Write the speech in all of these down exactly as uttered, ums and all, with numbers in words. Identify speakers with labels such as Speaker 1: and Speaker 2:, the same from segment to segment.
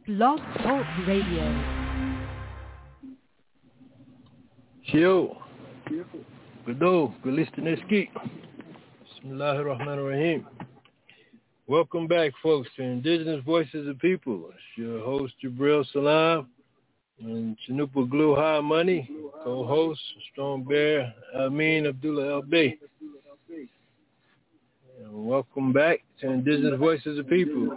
Speaker 1: Blog Talk Radio.
Speaker 2: Shio. Gado. Galistaneski. Bismillahirrahmanirrahim. Welcome back, folks, to Indigenous Voices of People. It's your host, Jabril Salam, and Chanupa Glue High Money, co-host, Strong Bear, Amin Abdullah L B. And welcome back to Indigenous Voices of People.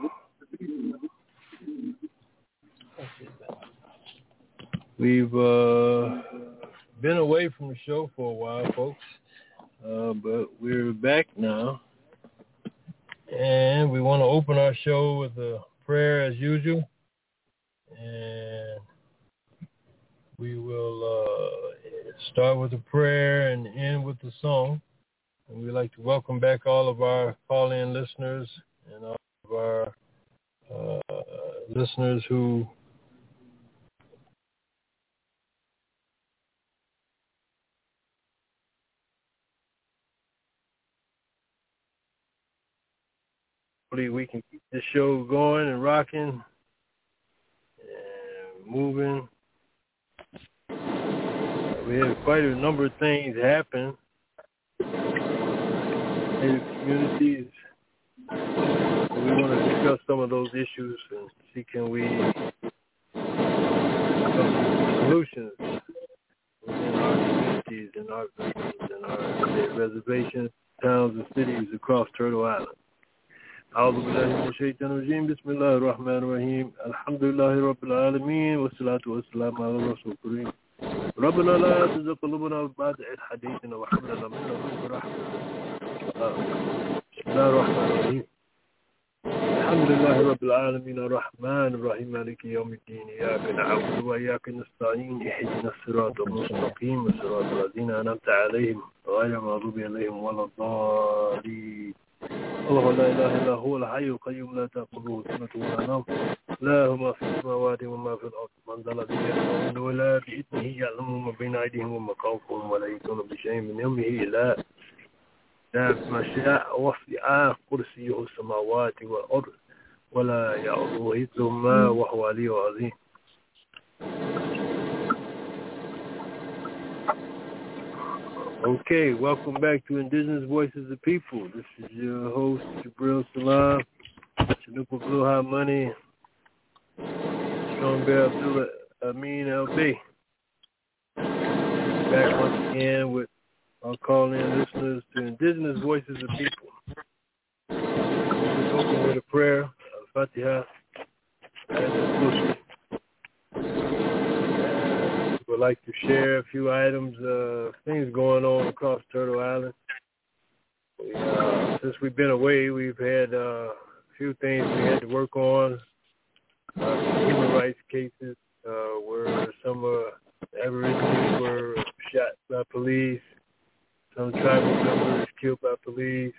Speaker 2: We've uh, been away from the show for a while, folks, uh, but we're back now. And we want to open our show with a prayer as usual. And we will uh, start with a prayer and end with the song. And we'd like to welcome back all of our call-in listeners and all of our uh, listeners who we can keep this show going and rocking and moving. We had quite a number of things happen in the communities. We want to discuss some of those issues and see can we come to solutions within our communities and our villages and our reservations, towns, and cities across Turtle Island. أعوذ بالله من الشيطان الرجيم بسم الله الرحمن الرحيم الحمد لله رب العالمين والصلاة والسلام على الرسول الكريم ربنا لا تزغ قلوبنا بعد إذ هديتنا وهب لنا من لدنك رحمة بسم الله الرحمن الرحيم الحمد لله رب العالمين الرحمن الرحيم مالك يوم الدين إياك نعبد وإياك نستعين اهدنا الصراط المستقيم صراط الذين أنعمت عليهم غير المغضوب عليهم ولا الضالين الله لا إله إلا هو الحي القيوم لا تأخذه سنة ولا نوم له ما في السماوات وما في الأرض من ذا الذي يشفع ولا بإذنه يعلم ما بين أيديهم وما خلفهم ولا يحيطون بشيء من علمه إلا ما شاء وسع كرسيه السماوات والأرض ولا يعوده حفظهما وهو العلي العظيم. Okay, welcome back to Indigenous Voices of People. This is your host, Jabril Salam, Chanupa Blue High Money, Strong Bear Abdullah Amin L B. Back once again with our call-in listeners to Indigenous Voices of People. We'll open with a prayer, Al-Fatiha, and would like to share a few items, uh, things going on across Turtle Island. We, uh, since we've been away, we've had uh, a few things we had to work on. Uh, human rights cases uh, where some uh, Aborigines were shot by police, some tribal members killed by police.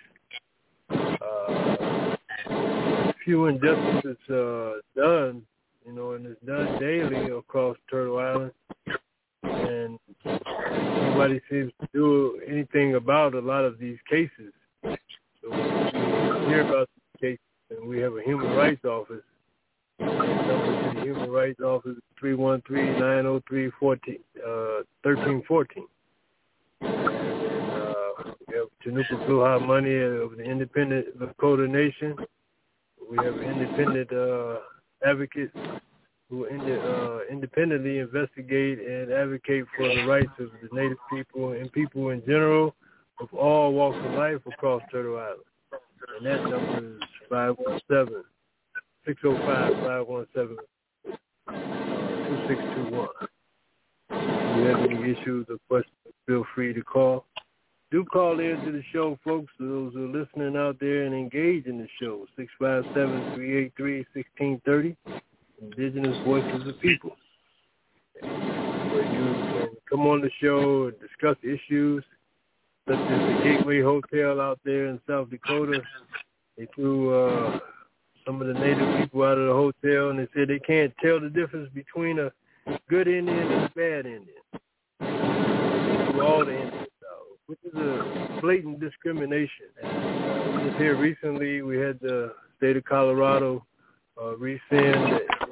Speaker 2: Uh, a few injustices uh, done, you know, and it's done daily across Turtle Island. And nobody seems to do anything about a lot of these cases. So we hear about these cases, and we have a human rights office. The number to the human rights office is three one three, nine zero three, one four, thirteen fourteen. And, uh, we have Chanupa Blue High Money of the Independent Lakota Nation. We have independent uh, advocates who ind- uh, independently investigate and advocate for the rights of the Native people and people in general of all walks of life across Turtle Island. And that number is five one seven, six oh five, five one seven, two six two one. If you have any issues or questions, feel free to call. Do call in to the show, folks, those who are listening out there and engage in the show, six five seven, three eight three, one six three zero. Indigenous Voices of People, where you can come on the show and discuss issues such as the Gateway Hotel out there in South Dakota. They threw uh, some of the Native people out of the hotel, and they said they can't tell the difference between a good Indian and a bad Indian. They threw all the Indians out, which is a blatant discrimination. And just here recently, we had the state of Colorado uh, rescind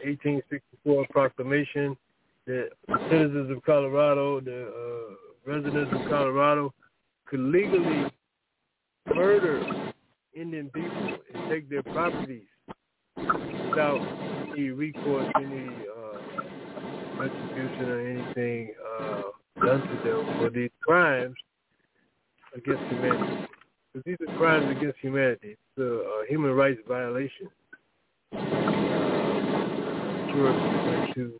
Speaker 2: eighteen sixty-four proclamation that the citizens of Colorado, the uh, residents of Colorado, could legally murder Indian people and take their properties without any recourse, any uh, retribution or anything uh, done to them for these crimes against humanity. Because these are crimes against humanity. It's a, a human rights violation. Uh, I'm sure if you went to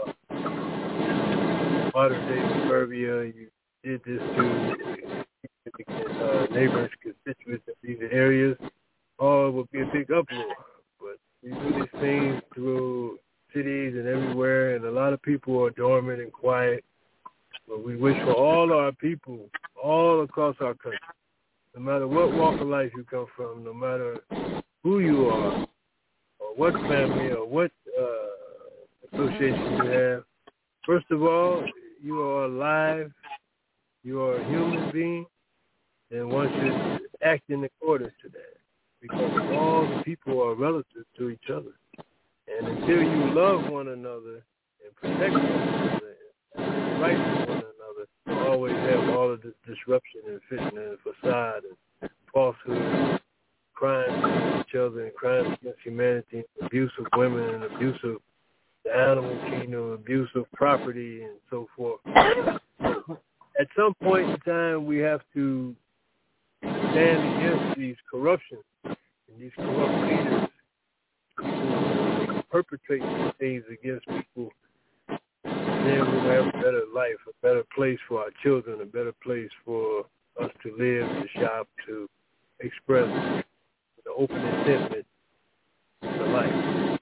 Speaker 2: uh, modern day suburbia, you did this to uh, neighbors, constituents of these areas, all it would be a big uproar. But we do these things through cities and everywhere, and a lot of people are dormant and quiet. But we wish for all our people, all across our country, no matter what walk of life you come from, no matter who you are, or what family or what uh, association you have, first of all, you are alive, you are a human being, and one should act in accordance to that, because all the people are relative to each other. And until you love one another and protect one another and right to one another, you always have all of this disruption and fitna and facade and falsehood, crimes against each other and crimes against humanity, abuse of women and abuse of the animal kingdom, abuse of property and so forth. At some point in time, we have to stand against these corruptions and these corrupt leaders who perpetrate these things against people. Then we'll have a better life, a better place for our children, a better place for us to live, to shop, to express the open intentment to life.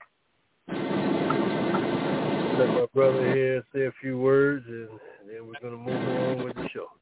Speaker 2: Let my brother here say a few words, and then we're going to move on with the show.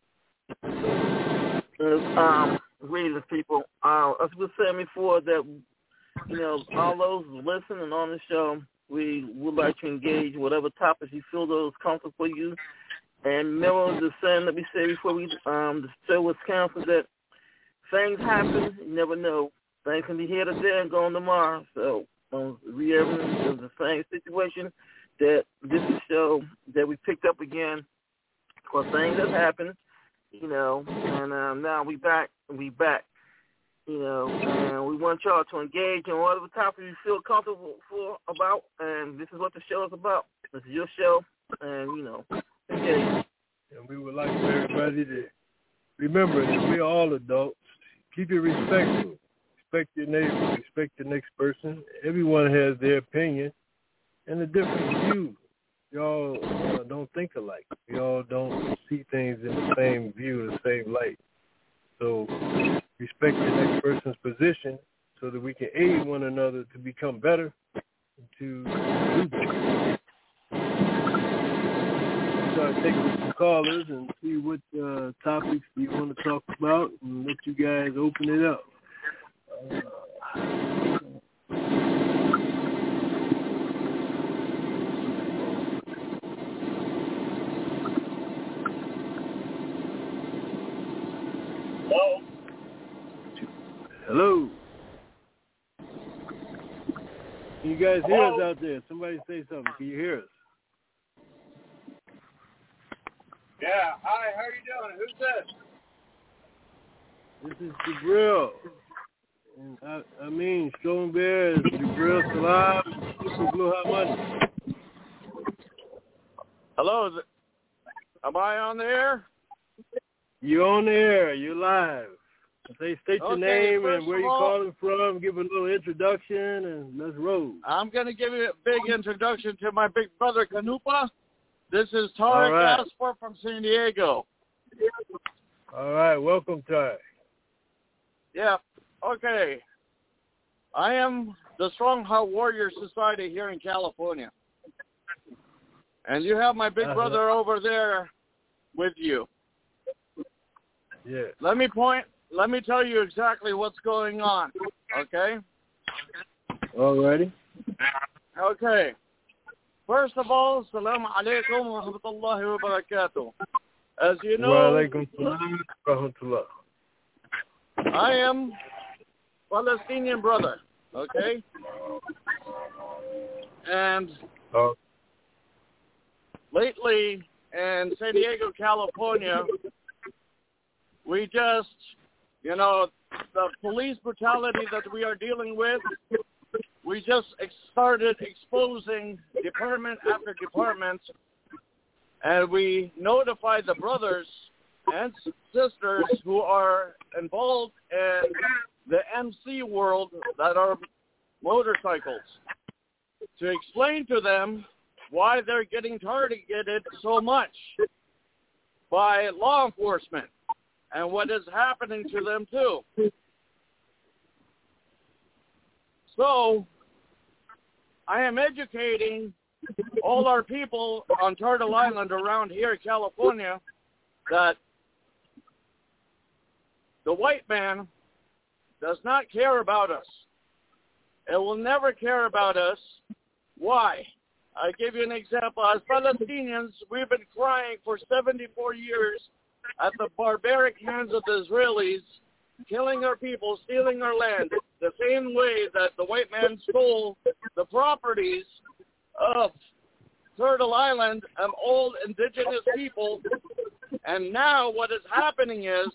Speaker 3: Um, greetings, people. Uh, as we were saying before, that, you know, all those listening on the show, we would like to engage whatever topics you feel those comfortable for you. And remember the saying that we said before we, um, the show was canceled, that things happen, you never know. Things can be here today and gone tomorrow. So, um, we ever in the same situation, that this is a show that we picked up again, because things have happened, you know, and um, now we back, we back, you know, and we want y'all to engage in whatever topic you feel comfortable for about, and this is what the show is about. This is your show, and, you know, engage.
Speaker 2: And we would like for everybody to remember that we're all adults. Keep it respectful. Respect your neighbor. Respect the next person. Everyone has their opinion and a different view. Y'all uh, don't think alike. Y'all don't see things in the same view, the same light. So respect the next person's position so that we can aid one another to become better and to do better. We'll start taking some callers and see what uh, topics you want to talk about and let you guys open it up. Uh,
Speaker 3: Hello?
Speaker 2: Hello. Can you guys hear us out there? Somebody say something. Can you hear us?
Speaker 4: Yeah. Hi, how are you doing? Who's this?
Speaker 2: This is Jabril. And I, I mean, Strong Bear is Jabril Salam and Super Blue Hot Money.
Speaker 4: Hello, is it, am I on the air?
Speaker 2: You're on the air. You're live. Say, state your
Speaker 4: Okay,
Speaker 2: name and
Speaker 4: first
Speaker 2: where
Speaker 4: of
Speaker 2: you're
Speaker 4: all-
Speaker 2: calling from. Give a little introduction, and let's roll.
Speaker 4: I'm going to give you a big introduction to my big brother, Canupa. This is
Speaker 2: All
Speaker 4: Tarek
Speaker 2: right.
Speaker 4: Asper from San Diego.
Speaker 2: All right. Welcome, Ty.
Speaker 4: Yeah, okay. I am the Strong Heart Warrior Society here in California. And you have my big
Speaker 2: Uh-huh.
Speaker 4: brother over there with you.
Speaker 2: Yeah.
Speaker 4: Let me point, let me tell you exactly what's going on, okay?
Speaker 2: All righty.
Speaker 4: Okay. First of all, Assalamu alaikum wa rahmatullahi wa barakatuh. As you know,
Speaker 2: Wa alaikum salam wa rahmatullah.
Speaker 4: I am Palestinian brother, okay? And
Speaker 2: Oh.
Speaker 4: lately in San Diego, California, we just, you know, the police brutality that we are dealing with, we just ex- started exposing department after department, and we notified the brothers and sisters who are involved in the M C world that are motorcycles to explain to them why they're getting targeted so much by law enforcement and what is happening to them too. So I am educating all our people on Turtle Island around here in California that the white man does not care about us. It will never care about us. Why? I give you an example. As Palestinians, we've been crying for seventy-four years at the barbaric hands of the Israelis, killing our people, stealing our land, the same way that the white man stole the properties of Turtle Island and old indigenous people. And now what is happening is,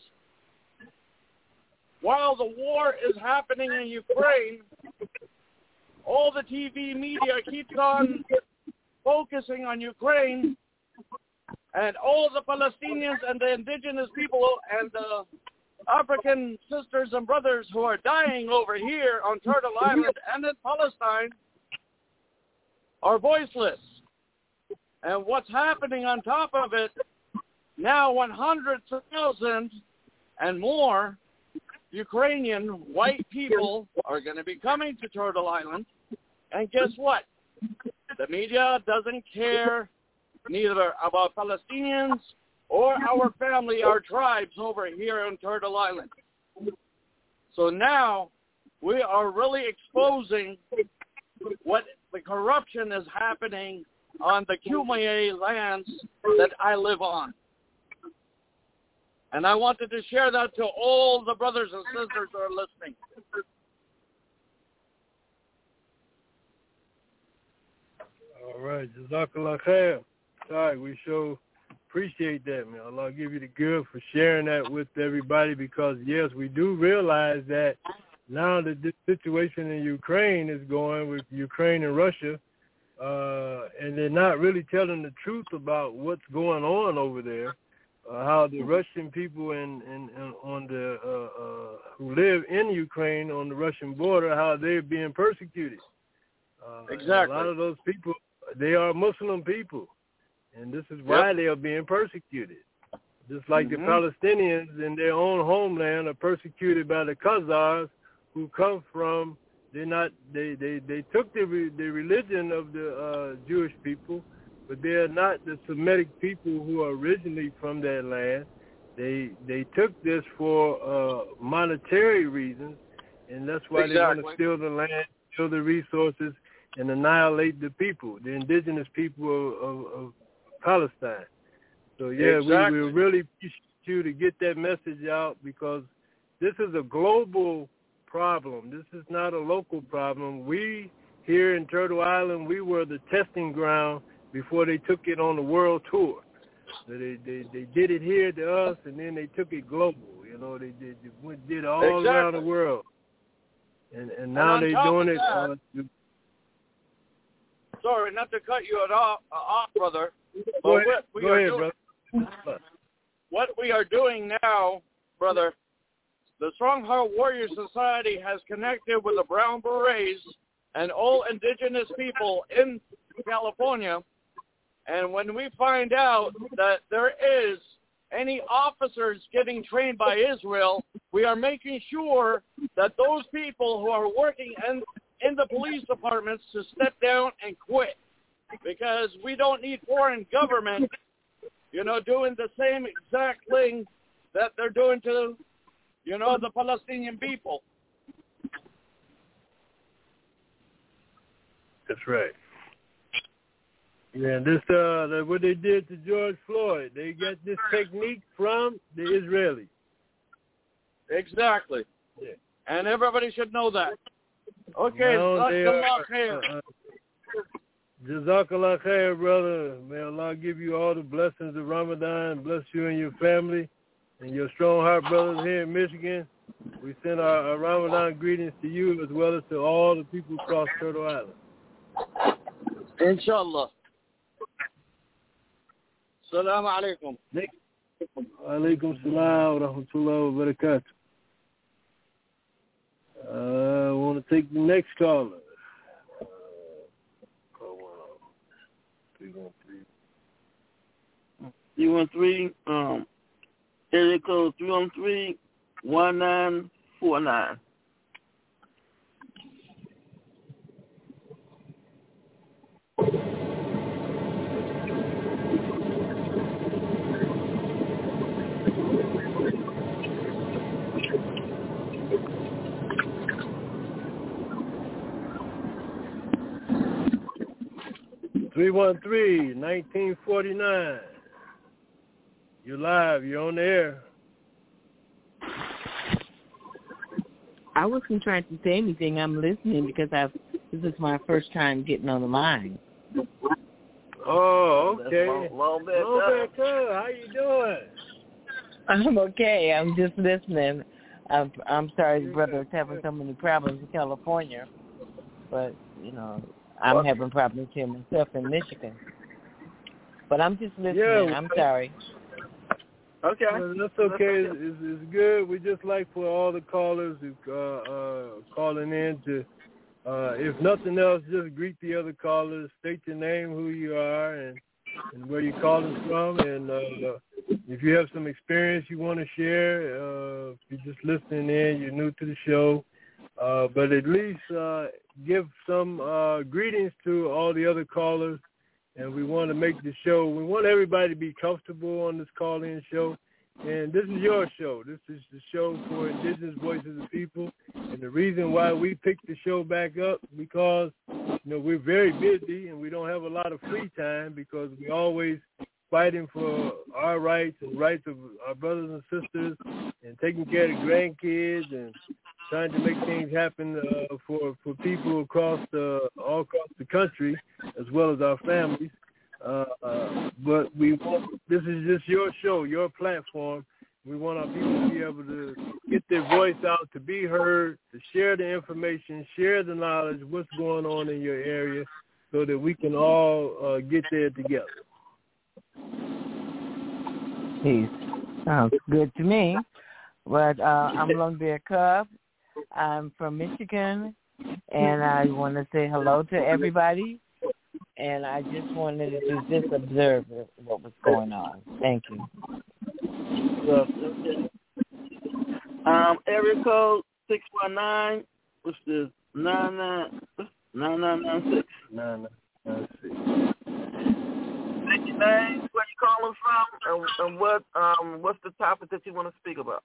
Speaker 4: while the war is happening in Ukraine, all the T V media keeps on focusing on Ukraine, and all the Palestinians and the indigenous people and the African sisters and brothers who are dying over here on Turtle Island and in Palestine are voiceless. And what's happening on top of it, now one hundred thousand and more Ukrainian white people are going to be coming to Turtle Island. And guess what? The media doesn't care neither about Palestinians or our family, our tribes over here on Turtle Island. So now we are really exposing what the corruption is happening on the Kumeyaay lands that I live on. And I wanted to share that to all the brothers and sisters who are listening.
Speaker 2: All right, Jazakallah khair. Sorry, we sure appreciate that, man. Allah give you the good for sharing that with everybody, because, yes, we do realize that now that this situation in Ukraine is going with Ukraine and Russia, uh, and they're not really telling the truth about what's going on over there, uh, how the Russian people in, in, in on the uh, uh, who live in Ukraine on the Russian border, how they're being persecuted. Uh,
Speaker 4: exactly.
Speaker 2: A lot of those people, they are Muslim people, and this is why yep. they are being persecuted. Just like mm-hmm. the Palestinians in their own homeland are persecuted by the Khazars, who come from, they're not, they, they, they took the, the religion of the uh, Jewish people, but they are not the Semitic people who are originally from that land. They they took this for uh, monetary reasons, and that's why exactly. they want to steal the land, steal the resources, and annihilate the people, the indigenous people of, of, of Palestine. So, yeah,
Speaker 4: exactly.
Speaker 2: we, we really appreciate you to get that message out, because this is a global problem. This is not a local problem. We, here in Turtle Island, we were the testing ground before they took it on the world tour. So they, they, they did it here to us, and then they took it global. You know, they did, they went, did it all
Speaker 4: exactly.
Speaker 2: around the world. And, and now they're doing it.
Speaker 4: That,
Speaker 2: uh,
Speaker 4: sorry, not to cut you off, uh, off brother. But
Speaker 2: go ahead,
Speaker 4: what we
Speaker 2: go
Speaker 4: are
Speaker 2: ahead
Speaker 4: doing,
Speaker 2: brother.
Speaker 4: What we are doing now, brother, the Strong Heart Warrior Society has connected with the Brown Berets and all indigenous people in California. And when we find out that there is any officers getting trained by Israel, we are making sure that those people who are working in, in the police departments to step down and quit. Because we don't need foreign government, you know, doing the same exact thing that they're doing to, you know, the Palestinian people.
Speaker 2: That's right. Yeah, this uh, the, what they did to George Floyd, they got this technique from the Israelis.
Speaker 4: Exactly.
Speaker 2: Yeah.
Speaker 4: And everybody should know that. Okay,
Speaker 2: no,
Speaker 4: let's
Speaker 2: they
Speaker 4: come
Speaker 2: are,
Speaker 4: off here.
Speaker 2: Uh, uh, Jazakallah khair, brother. May Allah give you all the blessings of Ramadan. Bless you and your family and your strong heart brothers here in Michigan. We send our, our Ramadan greetings to you as well as to all the people across Turtle Island.
Speaker 4: Inshallah. Assalamu alaikum.
Speaker 2: Alaikum salam wa rahmatullahi wa barakatuh. Uh, I want to take the next caller. Uh, call one off. three one three.
Speaker 3: three one three, um, area code three one three, one nine four nine.
Speaker 2: three one three, nineteen forty-nine. You're live. You're on the air.
Speaker 5: I wasn't trying to say anything. I'm listening because I've, this is my first time getting on the line.
Speaker 2: Oh, okay.
Speaker 3: Long bad
Speaker 2: How you doing?
Speaker 5: I'm okay. I'm just listening. I'm, I'm sorry his brother is having so many problems in California. But, you know, I'm having problems here myself in Michigan. But I'm just listening.
Speaker 2: Yeah,
Speaker 5: I'm sorry.
Speaker 3: Okay.
Speaker 2: Well, that's okay. It's, it's, it's good. We just like for all the callers who uh, uh, calling in to, uh, if nothing else, just greet the other callers, state your name, who you are, and, and where you're calling from. And uh, if you have some experience you want to share, uh, if you're just listening in, you're new to the show, uh, but at least uh, give some uh, greetings to all the other callers. And we want to make the show, we want everybody to be comfortable on this call-in show. And this is your show. This is the show for Indigenous Voices of People. And the reason why we picked the show back up, because, you know, we're very busy and we don't have a lot of free time because we're always fighting for our rights and rights of our brothers and sisters and taking care of the grandkids and trying to make things happen uh, for for people across the all across the country as well as our families. Uh, uh, but we want, this is just your show, your platform. We want our people to be able to get their voice out, to be heard, to share the information, share the knowledge, what's going on in your area, so that we can all uh, get there together.
Speaker 5: Peace. Sounds good to me. But uh, I'm Lone Bear Cub. I'm from Michigan, and I want to say hello to everybody. And I just wanted to just observe what was going on. Thank you.
Speaker 3: Um, area code six one nine, which is nine nine nine nine nine six.
Speaker 2: Nine nine six.
Speaker 3: Take your name, where you calling from, and, and what um what's the topic that you want to speak about?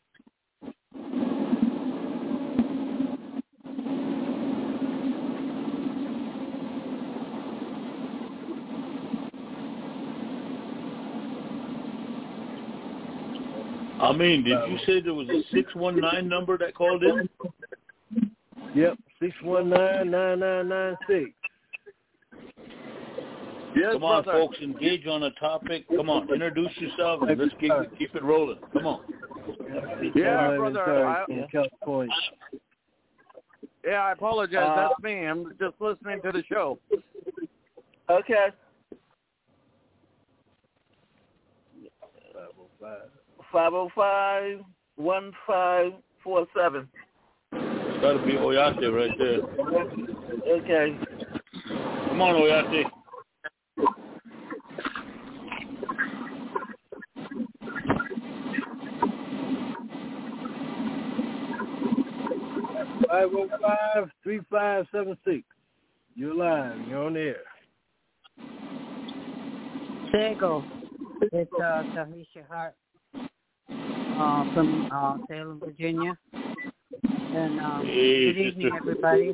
Speaker 6: I mean, did you say there was a six one nine number that called in?
Speaker 2: Yep, six one nine, nine nine nine six.
Speaker 3: Yes,
Speaker 6: Come on,
Speaker 3: brother.
Speaker 6: folks, engage on a topic. Come on, introduce yourself and let's keep it, keep it rolling. Come on.
Speaker 4: Yeah, brother. I,
Speaker 2: in California.
Speaker 4: yeah, I apologize.
Speaker 3: Uh,
Speaker 4: That's me. I'm just listening to the show.
Speaker 3: Okay. five oh five, one five four seven.
Speaker 6: It's got to be Oyate right there.
Speaker 3: Okay.
Speaker 6: Come on, Oyate.
Speaker 2: five oh five, three five seven six. You're live. You're on the air.
Speaker 7: Sego. It's uh, Tahisha Hart uh, from uh, Salem, Virginia. And um,
Speaker 6: Hey,
Speaker 7: good evening,
Speaker 6: sister.
Speaker 7: everybody.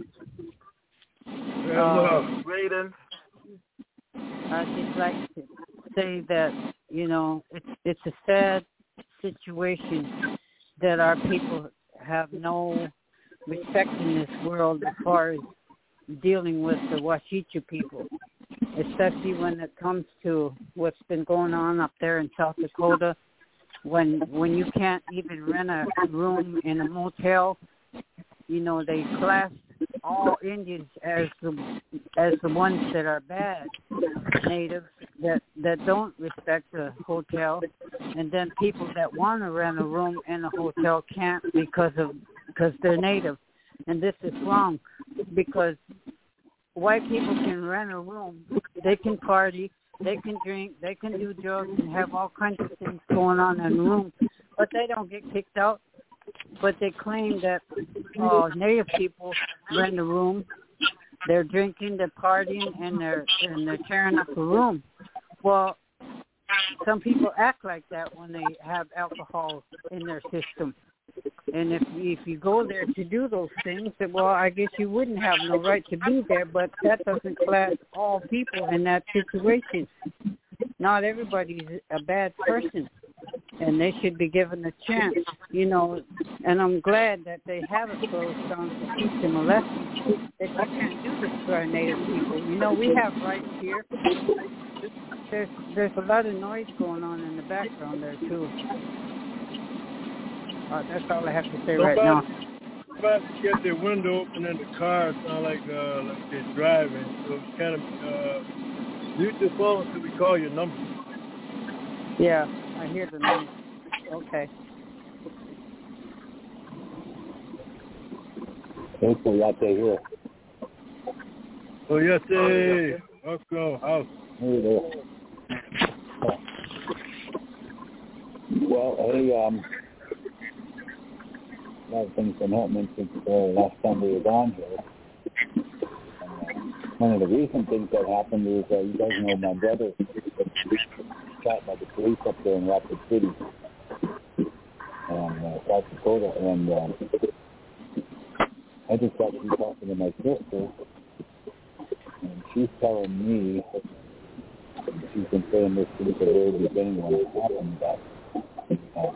Speaker 2: Hello.
Speaker 3: Raiden.
Speaker 7: I'd just like to say that, you know, it's it's a sad situation that our people have no respect in this world as far as dealing with the Washichu people. especially when it comes to what's been going on up there in South Dakota, when when you can't even rent a room in a motel. You know, they class all Indians as the as the ones that are bad, natives that that don't respect the hotel, and then people that want to rent a room in a hotel can't because of because they're native, and this is wrong because white people can rent a room, they can party, they can drink, they can do drugs and have all kinds of things going on in the room, but they don't get kicked out. But they claim that uh, native people rent a room, they're drinking, they're partying, and they're and they're tearing up a room. Well, some people act like that when they have alcohol in their system. And if if you go there to do those things, well, I guess you wouldn't have no right to be there. But that doesn't class all people in that situation. Not everybody's a bad person, and they should be given a chance, you know. And I'm glad that they have it closed down to teach them a lesson that you can't do this to our native people. You know, we have rights here. There's there's a lot of noise going on in the background there too. Uh, that's all I have to say right now.
Speaker 2: About to get their window open in the car, it sounds like uh, like they're driving. So it's kind of uh, mute your phone until we call your number.
Speaker 7: Yeah, I hear the number. Okay.
Speaker 8: Thanks for that here.
Speaker 2: Oh yes, hey, welcome house.
Speaker 8: Hey there. Well, hey, um. A lot of things been happening since the uh, last time we were on here. And, uh, one of the recent things that happened is, uh, you guys know my brother was shot by the police up there in Rapid City, um, uh, South Dakota, and uh, I just got to talking to my sister, and she's telling me, and she's been saying this since the very beginning when it happened, that uh,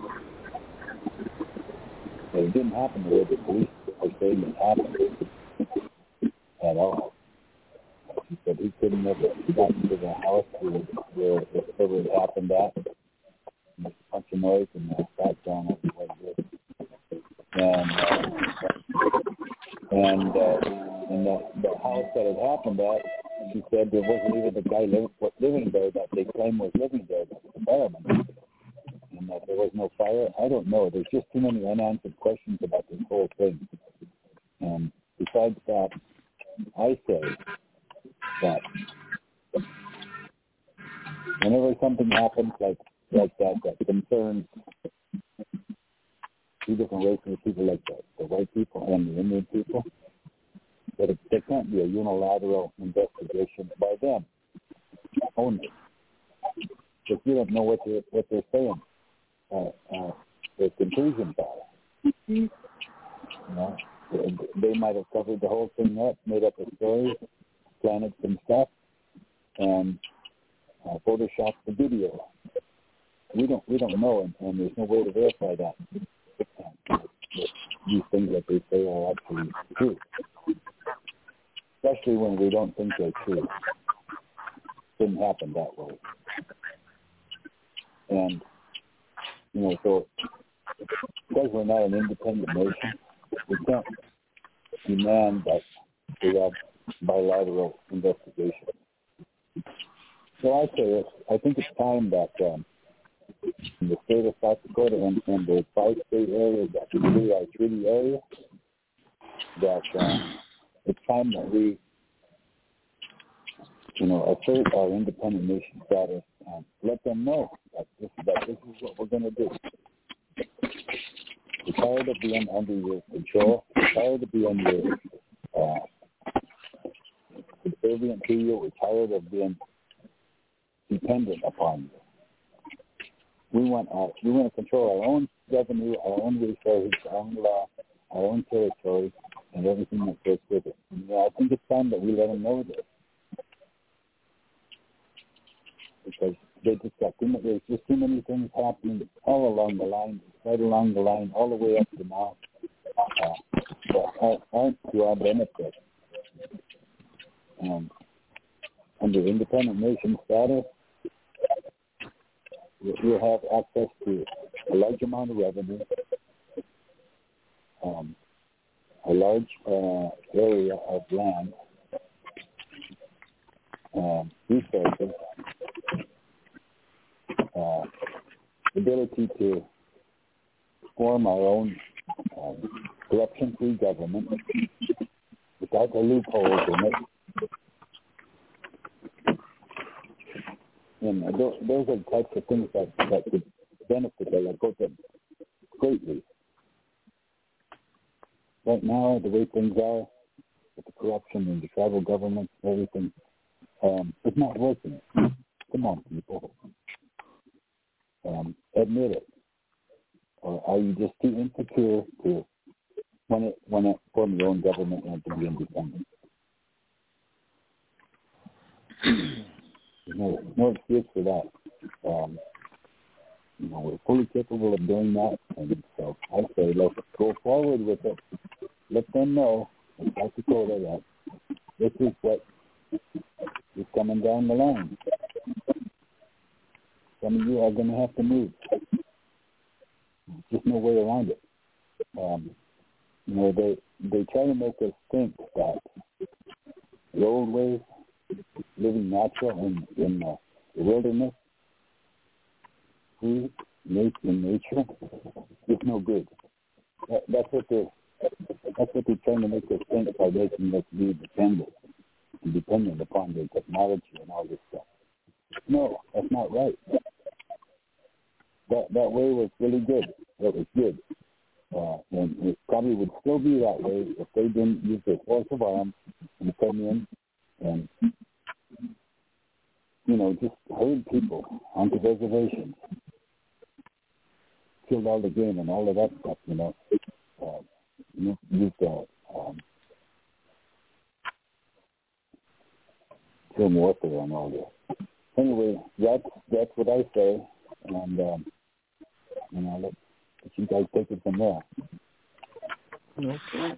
Speaker 8: it didn't happen the way the police are saying it happened at all. He said he couldn't have gotten to the house where, where it happened at. There's a bunch of noise and the background of what it is. And, uh, and, uh, and the, the house that it happened at, she said there wasn't even the guy living, living there that they claim was living there, the fireman. And that there was no fire. I don't know. There's just too many unanswered questions about this whole thing. And besides that, I say that whenever something happens like like that, that concerns two different races of people like that, the white people and the Indian people, that it, there can't be a unilateral investigation by them only. Because you don't know what they're, what they're saying. Uh, uh, the conclusion power. You know, they might have covered the whole thing up, made up a story, planted some stuff, and uh, photoshopped the video. We don't, we don't know, and, and there's no way to verify that. Uh, these things that they say are actually true, especially when we don't think they're true. Didn't happen that way, and. You know, so because we're not an independent nation, we can't demand that we have bilateral investigation. So I say, I think it's time that um, in the state of South Dakota and, and the five state areas that we really are treaty areas, that um, it's time that we, you know, assert our independent nation status and let them know that this, that this is what we're going to do. We're tired of being under your control. We're tired of being your uh, subservient to you. We're tired of being dependent upon you. We want our, we want to control our own revenue, our own resources, our own law, our own territory, and everything that goes with it. And, you know, I think it's time that we let them know this. Because they just got too much, there's just too many things happening all along the line, right along the line, all the way up to now, uh, that aren't to our benefit. Um, under independent nation status, you'll have access to a large amount of revenue, um, a large uh, area of land, um, resources, uh, ability to form our own um, corruption-free government without the loopholes in it. And those, those are the types of things that, that could benefit the Lakota greatly. Right now, the way things are, with the corruption in the tribal government, everything, um, it's not working. Come on, people. Um, admit it. Or are you just too insecure to want to, want to form your own government and to be independent? No, no excuse for that. Um, you know, we're fully capable of doing that, and so I say, let's go forward with it. Let them know in South Dakota that this is what is coming down the line. Some of you are going to have to move. Just no way around it. Um, you know, they they try to make us think that the old ways, living natural in, in uh, the wilderness, free in nature, is no good. That, that's what they're that's what they're trying to make us think by making us be dependent, dependent upon their technology and all this stuff. No, that's not right. That that way was really good. That was good. Uh, and it probably would still be that way if they didn't use their force of arms and come in and, you know, just herd people onto reservations, killed all the game and all of that stuff, you know. Uh, you used uh, um, film warfare and all that. Anyway, that's that's what I say, and um, you know, let, let you guys take it from there.
Speaker 3: Okay.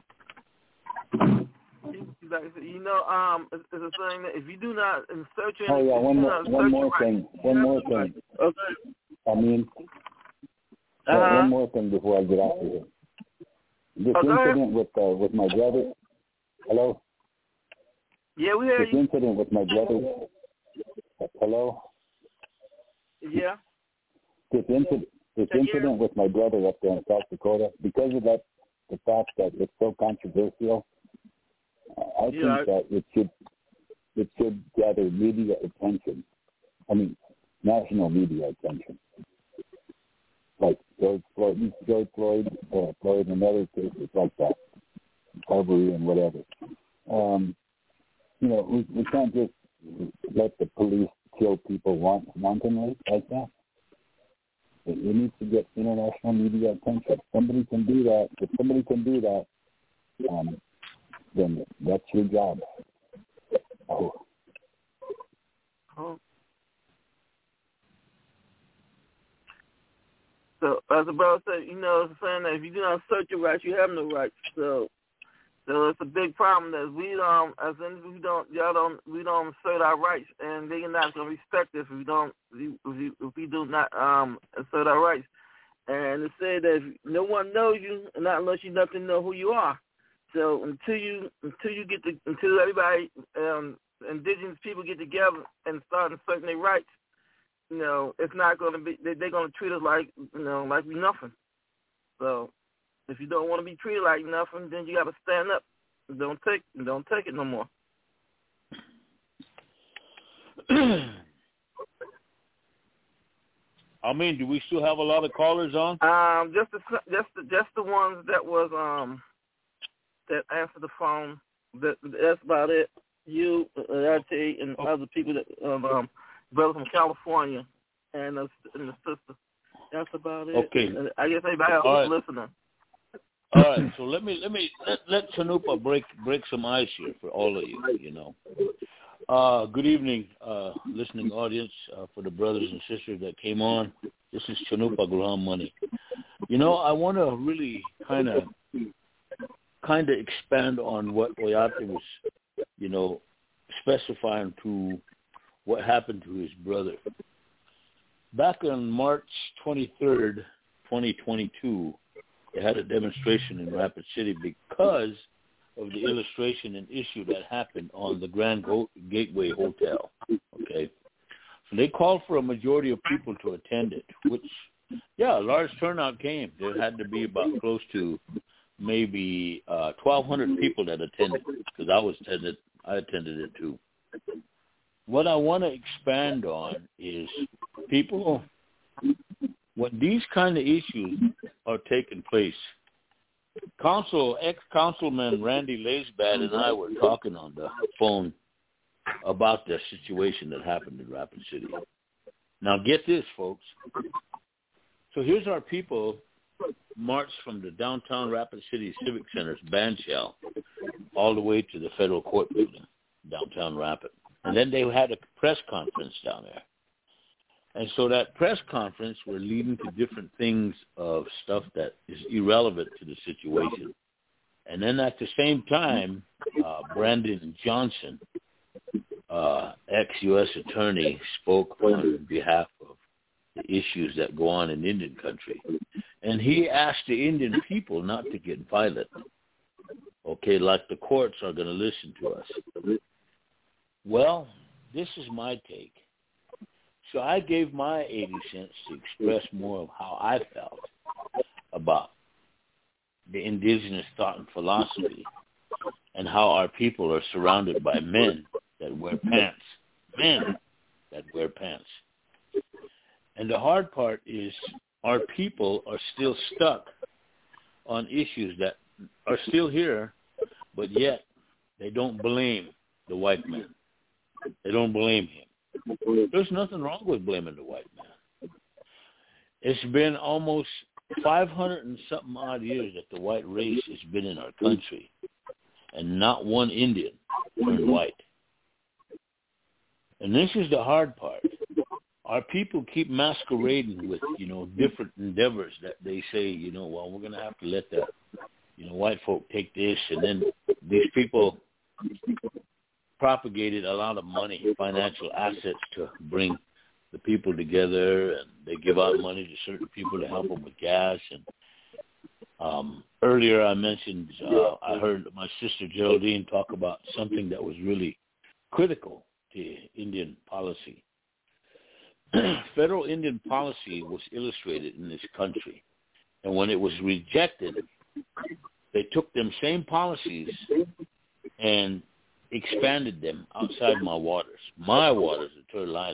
Speaker 3: You know, um, it's a thing that if you do not insert your
Speaker 8: oh yeah, one more one more thing, one more thing.
Speaker 3: Okay.
Speaker 8: I mean,
Speaker 3: uh-huh.
Speaker 8: uh, one more thing before I get out of here. This
Speaker 3: oh,
Speaker 8: incident with uh, with my brother. Hello.
Speaker 3: Yeah, we hear
Speaker 8: this
Speaker 3: you.
Speaker 8: This incident with my brother. Hello.
Speaker 3: Yeah.
Speaker 8: This incident, this incident with my brother up there in South Dakota, because of that, the fact that it's so controversial, I think
Speaker 3: yeah.
Speaker 8: that it should it should gather media attention. I mean, national media attention. Like George Floyd, George Floyd, uh, Floyd, and other cases like that, Arbery and whatever. Um, you know, we, we can't just let the police kill people want, wantonly like that. It, it needs to get international media attention. Somebody can do that. If somebody can do that, um, then that's your job. Oh.
Speaker 3: Oh. So, as the brother said, you know, it's saying that if you do not assert your rights, you have no rights. So, so it's a big problem that we don't, as in we don't, y'all don't, we don't assert our rights, and they're not going to respect us if we don't, if we, if we do not um, assert our rights. And it said that if no one knows you, not unless you let them know who you are. So until you, until you get to, until everybody, um, indigenous people get together and start asserting their rights, you know, it's not going to be, they, they're going to treat us like, you know, like we nothing. So if you don't want to be treated like nothing, then you got to stand up. Don't take, don't take it no more.
Speaker 6: I mean, do we still have a lot of callers on?
Speaker 3: Um, just the, just the, just the ones that was um that answered the phone. That that's about it. You, uh, R T, and oh. other people that um, um brother from California, and the, and the sister. That's about it.
Speaker 6: Okay.
Speaker 3: I guess everybody else
Speaker 6: right.
Speaker 3: is listening.
Speaker 6: All right. So let me let me let let Chanupa break break some ice here for all of you. You know. Uh, good evening, uh, listening audience, uh, for the brothers and sisters that came on. This is Chanupa Gulham Money. You know, I want to really kind of kind of expand on what Oyate was, you know, specifying to what happened to his brother. Back on March twenty-third, twenty twenty-two, they had a demonstration in Rapid City because of the illustration and issue that happened on the Grand Gateway Hotel. Okay, so they called for a majority of people to attend it, which, yeah, a large turnout came. There had to be about close to maybe uh, twelve hundred people that attended, because I was attended. I attended it too. What I want to expand on is people, when these kind of issues are taking place, Council, ex-councilman Randy Laisbad and I were talking on the phone about the situation that happened in Rapid City. Now get this, folks. So here's our people marched from the downtown Rapid City Civic Center's bandshell all the way to the federal court building, downtown Rapid. And then they had a press conference down there. And so that press conference were leading to different things of stuff that is irrelevant to the situation. And then at the same time, uh, Brandon Johnson, uh, ex-U S attorney, spoke on behalf of the issues that go on in Indian country. And he asked the Indian people not to get violent, okay, like the courts are going to listen to us. Well, this is my take. So I gave my eighty cents to express more of how I felt about the indigenous thought and philosophy and how our people are surrounded by men that wear pants, men that wear pants. And the hard part is our people are still stuck on issues that are still here, but yet they don't blame the white man. They don't blame him. There's nothing wrong with blaming the white man. It's been almost five hundred and something odd years that the white race has been in our country, and not one Indian turned white. And this is the hard part. Our people keep masquerading with, you know, different endeavors that they say, you know, well, we're going to have to let the, you know, white folk take this, and then these people propagated a lot of money, financial assets to bring the people together, and they give out money to certain people to help them with gas. And um, earlier I mentioned, uh, I heard my sister Geraldine talk about something that was really critical to Indian policy. Federal Indian policy was illustrated in this country, and when it was rejected, they took them same policies and expanded them outside my waters, my waters of Turtle Island.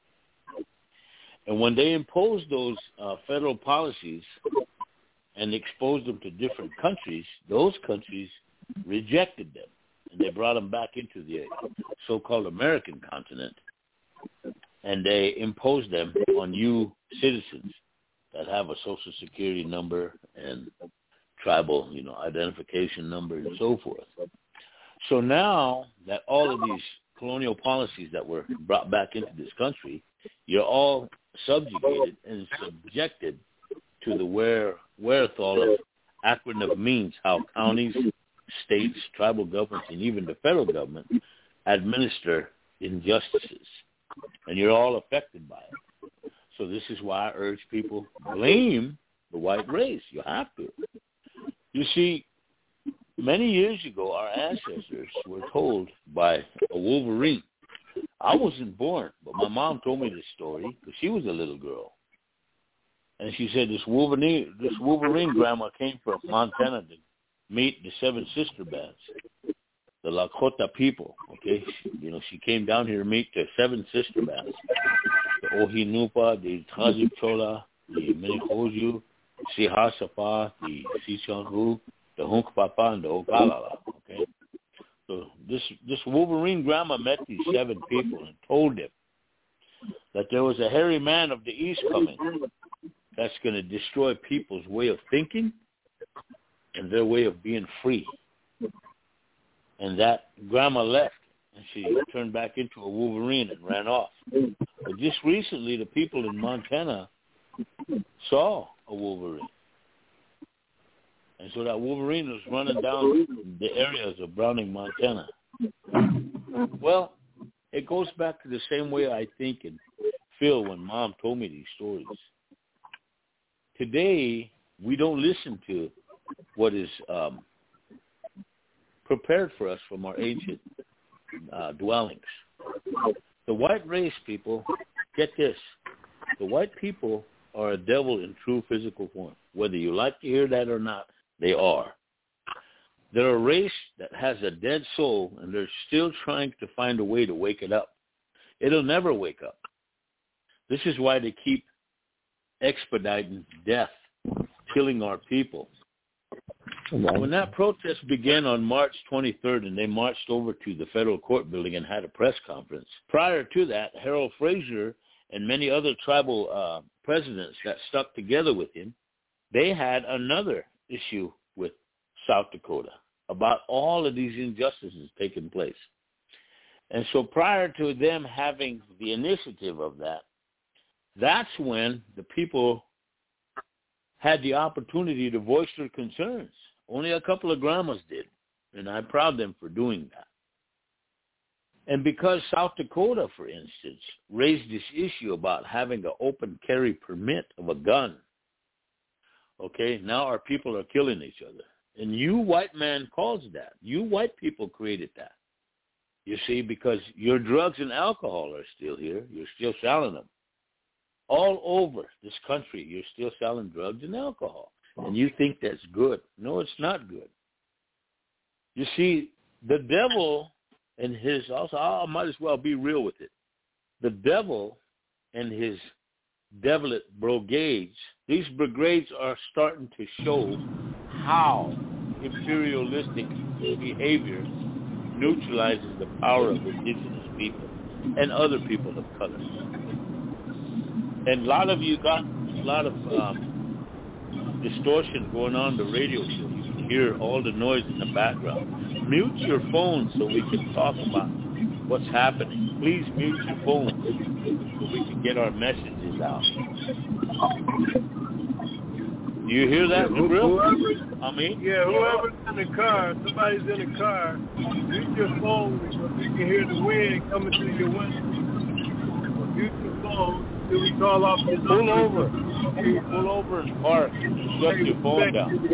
Speaker 6: And when they imposed those uh, federal policies and exposed them to different countries, those countries rejected them, and they brought them back into the so-called American continent, and they imposed them on you citizens that have a Social Security number and tribal, you know, identification number and so forth. So now that all of these colonial policies that were brought back into this country, you're all subjugated and subjected to the where, wherewithal of acronym of means, how counties, states, tribal governments, and even the federal government administer injustices. And you're all affected by it. So this is why I urge people, blame the white race. You have to. You see, many years ago, our ancestors were told by a Wolverine. I wasn't born, but my mom told me this story because she was a little girl. And she said this Wolverine, this Wolverine grandma came from Montana to meet the Seven Sister Bands, the Lakota people, okay? She, you know, she came down here to meet the Seven Sister Bands, the Ohinupa, the Tajichola, the Minihoju, Sihasapa, the Sichanhu, the Hunkpapa, and the Ogalala, okay? So this this Wolverine grandma met these seven people and told them that there was a hairy man of the East coming that's going to destroy people's way of thinking and their way of being free. And that grandma left, and she turned back into a Wolverine and ran off. But just recently, the people in Montana saw a Wolverine. And so that Wolverine was running down the areas of Browning, Montana. Well, it goes back to the same way I think and feel when Mom told me these stories. Today, we don't listen to what is um, prepared for us from our ancient uh, dwellings. The white race people, get this, the white people are a devil in true physical form. Whether you like to hear that or not, they are. They're a race that has a dead soul, and they're still trying to find a way to wake it up. It'll never wake up. This is why they keep expediting death, killing our people. When that protest began on March twenty-third and they marched over to the federal court building and had a press conference, prior to that, Harold Frazier and many other tribal uh, presidents that stuck together with him, they had another issue with South Dakota about all of these injustices taking place. And so prior to them having the initiative of that, that's when the people had the opportunity to voice their concerns. Only a couple of grandmas did, and I applaud them for doing that. And because South Dakota, for instance, raised this issue about having an open carry permit of a gun, okay, now our people are killing each other. And you white man caused that. You white people created that. You see, because your drugs and alcohol are still here. You're still selling them. All over this country, you're still selling drugs and alcohol. And you think that's good. No, it's not good. You see, the devil and his, also, I might as well be real with it. The devil and his devilit brigades, these brigades are starting to show how imperialistic behavior neutralizes the power of indigenous people and other people of color. And a lot of you got a lot of um, distortion going on in the radio show. You can hear all the noise in the background. Mute your phone so we can talk about what's happening. Please mute your phone so we can get our messages out. Do you hear that, Jabril? I mean?
Speaker 2: Yeah, whoever's in the car, somebody's in the car, mute your phone so you can hear the wind coming through your window. Mute your phone. We call off the
Speaker 6: pull over. Pull over and park. Shut your phone down.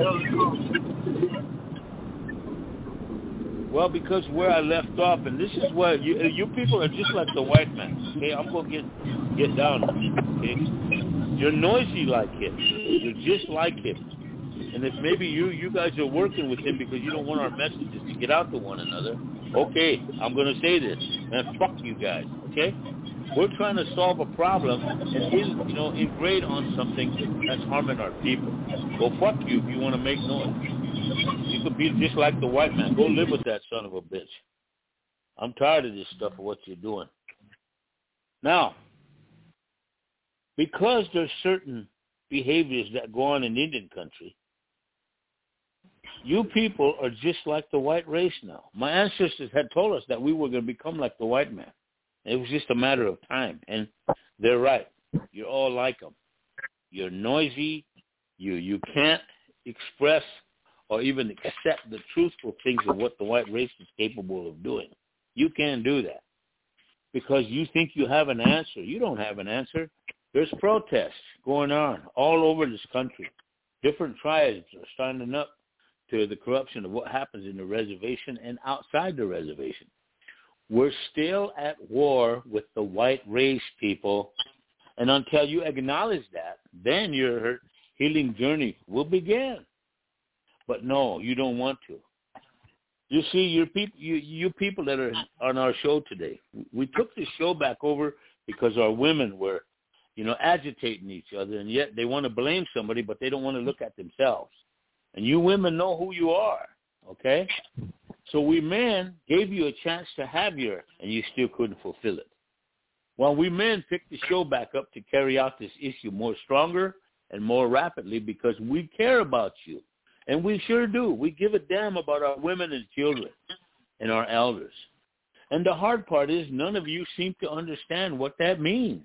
Speaker 6: Well, because where I left off, and this is where you, you people are just like the white man. Okay, I'm going to get get down. Okay, you're noisy like him. You're just like him. And if maybe you you guys are working with him because you don't want our messages to get out to one another, okay, I'm going to say this. Man, fuck you guys. Okay. We're trying to solve a problem and, in, you know, engrade on something that's harming our people. Well, fuck you if you want to make noise. You could be just like the white man. Go live with that son of a bitch. I'm tired of this stuff of what you're doing. Now, because there's certain behaviors that go on in Indian country, you people are just like the white race now. My ancestors had told us that we were going to become like the white man. It was just a matter of time, and they're right. You're all like them. You're noisy. You you can't express or even accept the truthful things of what the white race is capable of doing. You can't do that because you think you have an answer. You don't have an answer. There's protests going on all over this country. Different tribes are standing up to the corruption of what happens in the reservation and outside the reservation. We're still at war with the white race, people. And until you acknowledge that, then your healing journey will begin. But no, you don't want to. You see, your peop- you, you people that are on our show today, we took the show back over because our women were, you know, agitating each other, and yet they want to blame somebody, but they don't want to look at themselves. And you women know who you are, okay? So we men gave you a chance to have your, and you still couldn't fulfill it. Well, we men picked the show back up to carry out this issue more stronger and more rapidly because we care about you. And we sure do. We give a damn about our women and children and our elders. And the hard part is none of you seem to understand what that means.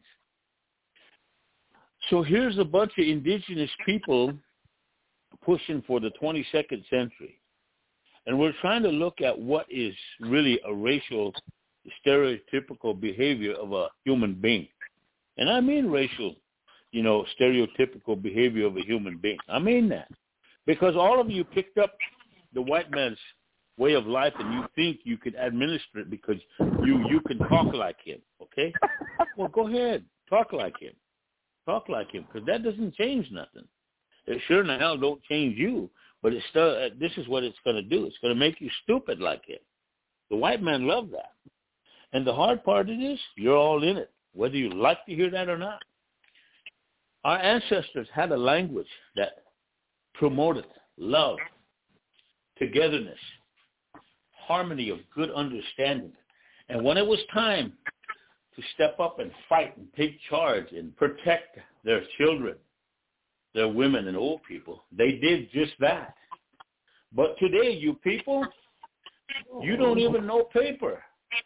Speaker 6: So here's a bunch of indigenous people pushing for the twenty-second century. And we're trying to look at what is really a racial the stereotypical behavior of a human being. And I mean racial, you know, stereotypical behavior of a human being. I mean that. Because all of you picked up the white man's way of life and you think you could administer it because you, you can talk like him, okay? Well, go ahead. Talk like him. Talk like him, because that doesn't change nothing. It sure in the hell don't change you, but it's still, uh, this is what it's going to do. It's going to make you stupid like him. The white man loved that. And the hard part of this, you're all in it, whether you like to hear that or not. Our ancestors had a language that promoted love, togetherness, harmony of good understanding. And when it was time to step up and fight and take charge and protect their children, their women and old people, they did just that. But today, you people, you don't even know paper.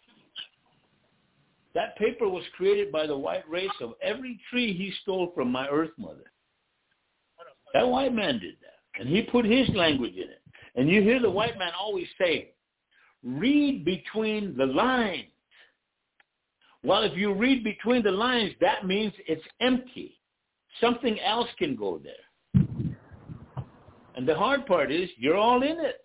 Speaker 6: That paper was created by the white race of every tree he stole from my earth mother. That white man did that, and he put his language in it. And you hear the white man always say, read between the lines. Well, if you read between the lines, that means it's empty. Something else can go there. And the hard part is you're all in it.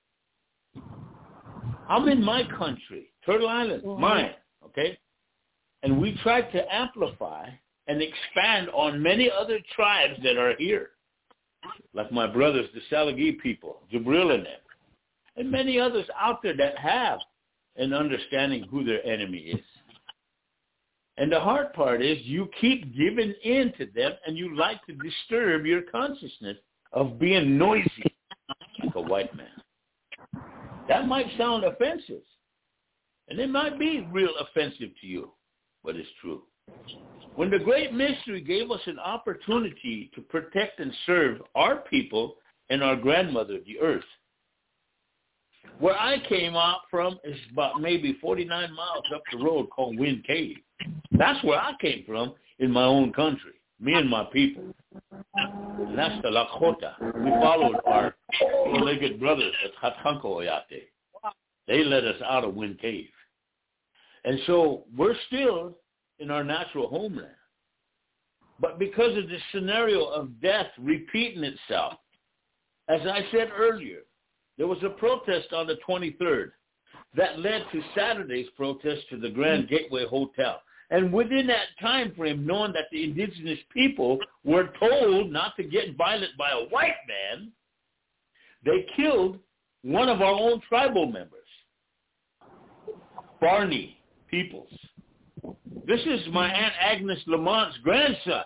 Speaker 6: I'm in my country, Turtle Island, mm-hmm. mine, okay? And we tried to amplify and expand on many other tribes that are here, like my brothers, the Salagi people, Jabril and them, and many others out there that have an understanding who their enemy is. And the hard part is you keep giving in to them, and you like to disturb your consciousness of being noisy like a white man. That might sound offensive, and it might be real offensive to you, but it's true. When the Great Mystery gave us an opportunity to protect and serve our people and our grandmother, the earth, where I came out from is about maybe forty-nine miles up the road called Wind Cave. That's where I came from in my own country, me and my people. And that's the Lakota. We followed our four-legged brothers at Hathanko Oyate. They led us out of Wind Cave. And so we're still in our natural homeland. But because of this scenario of death repeating itself, as I said earlier, there was a protest on the twenty-third that led to Saturday's protest to the Grand Gateway Hotel. And within that time frame, knowing that the indigenous people were told not to get violent by a white man, they killed one of our own tribal members, Barney Peoples. This is my Aunt Agnes Lamont's grandson.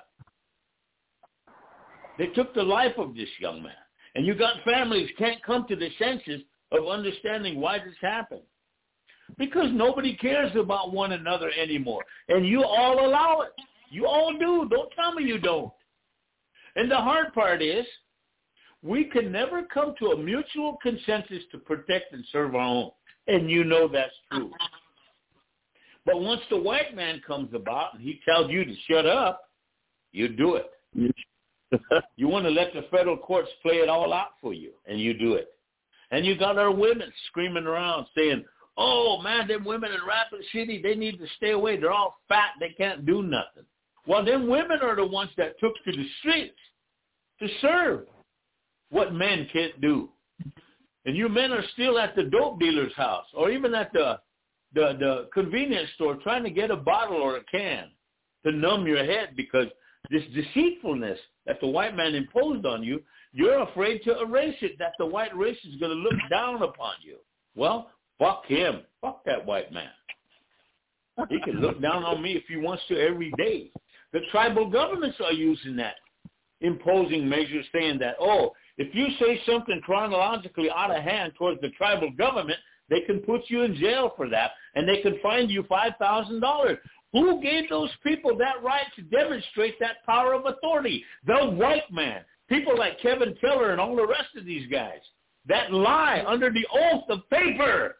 Speaker 6: They took the life of this young man. And you got families can't come to the senses of understanding why this happened. Because nobody cares about one another anymore. And you all allow it. You all do. Don't tell me you don't. And the hard part is we can never come to a mutual consensus to protect and serve our own. And you know that's true. But once the white man comes about and he tells you to shut up, you do it. You want to let the federal courts play it all out for you, and you do it. And you got our women screaming around saying, oh, man, them women in Rapid City, they need to stay away. They're all fat. They can't do nothing. Well, them women are the ones that took to the streets to serve what men can't do. And you men are still at the dope dealer's house or even at the, the, the convenience store trying to get a bottle or a can to numb your head because this deceitfulness that the white man imposed on you, you're afraid to erase it, that the white race is going to look down upon you. Well, fuck him. Fuck that white man. He can look down on me if he wants to every day. The tribal governments are using that, imposing measures saying that, oh, if you say something chronologically out of hand towards the tribal government, they can put you in jail for that, and they can fine you five thousand dollars. Who gave those people that right to demonstrate that power of authority? The white man. People like Kevin Keller and all the rest of these guys that lie under the oath of paper.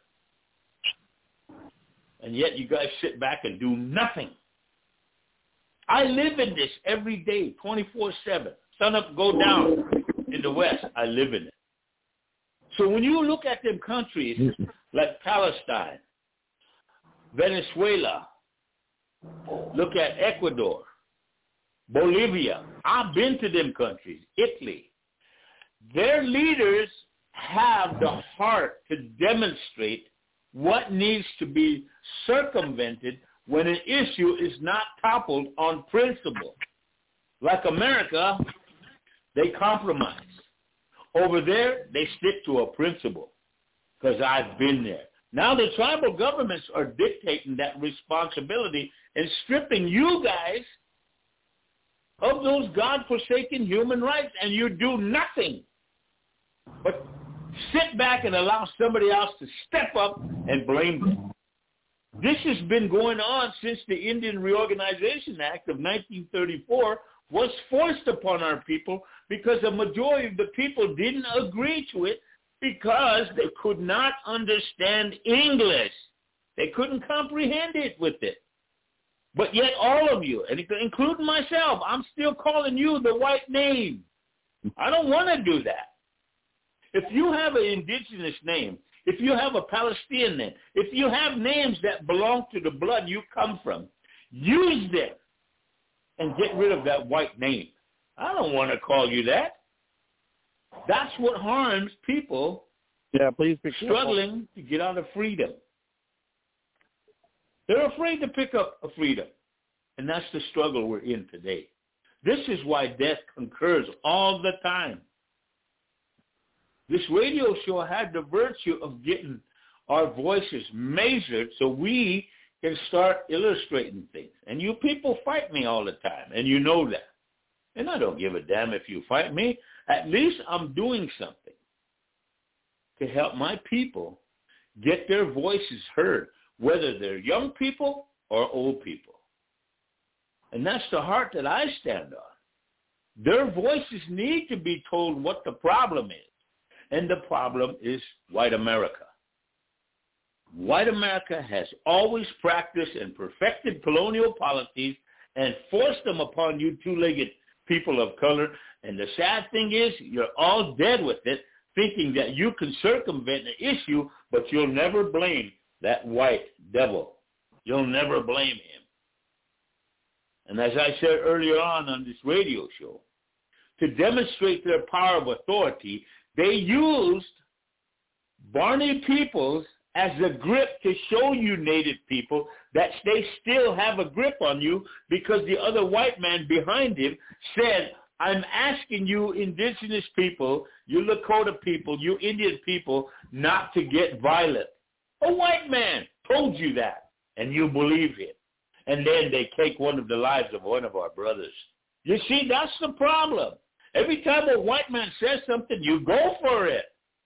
Speaker 6: And yet you guys sit back and do nothing. I live in this every day, twenty-four seven. Sun up, go down in the West. I live in it. So when you look at them countries like Palestine, Venezuela. Look at Ecuador, Bolivia. I've been to them countries, Italy. Their leaders have the heart to demonstrate what needs to be circumvented when an issue is not toppled on principle. Like America, they compromise. Over there, they stick to a principle because I've been there. Now the tribal governments are dictating that responsibility and stripping you guys of those God-forsaken human rights, and you do nothing but sit back and allow somebody else to step up and blame them. This has been going on since the Indian Reorganization Act of nineteen thirty-four was forced upon our people because a majority of the people didn't agree to it because they could not understand English. They couldn't comprehend it with it. But yet all of you, and including myself, I'm still calling you the white name. I don't want to do that. If you have an indigenous name, if you have a Palestinian name, if you have names that belong to the blood you come from, use them and get rid of that white name. I don't want to call you that. That's what harms people
Speaker 4: yeah, please be
Speaker 6: struggling to get out of freedom. They're afraid to pick up a freedom, and that's the struggle we're in today. This is why death concurs all the time. This radio show had the virtue of getting our voices measured so we can start illustrating things. And you people fight me all the time, and you know that. And I don't give a damn if you fight me. At least I'm doing something to help my people get their voices heard, whether they're young people or old people. And that's the heart that I stand on. Their voices need to be told what the problem is. And the problem is white America. White America has always practiced and perfected colonial policies and forced them upon you two-legged people of color. And the sad thing is, you're all dead with it, thinking that you can circumvent the issue, but you'll never blame that white devil. You'll never blame him. And as I said earlier on on this radio show, to demonstrate their power of authority, they used Barney Peoples as a grip to show you native people that they still have a grip on you because the other white man behind him said, I'm asking you indigenous people, you Lakota people, you Indian people, not to get violent. A white man told you that, and you believe him. And then they take one of the lives of one of our brothers. You see, that's the problem. Every time a white man says something, you go for it.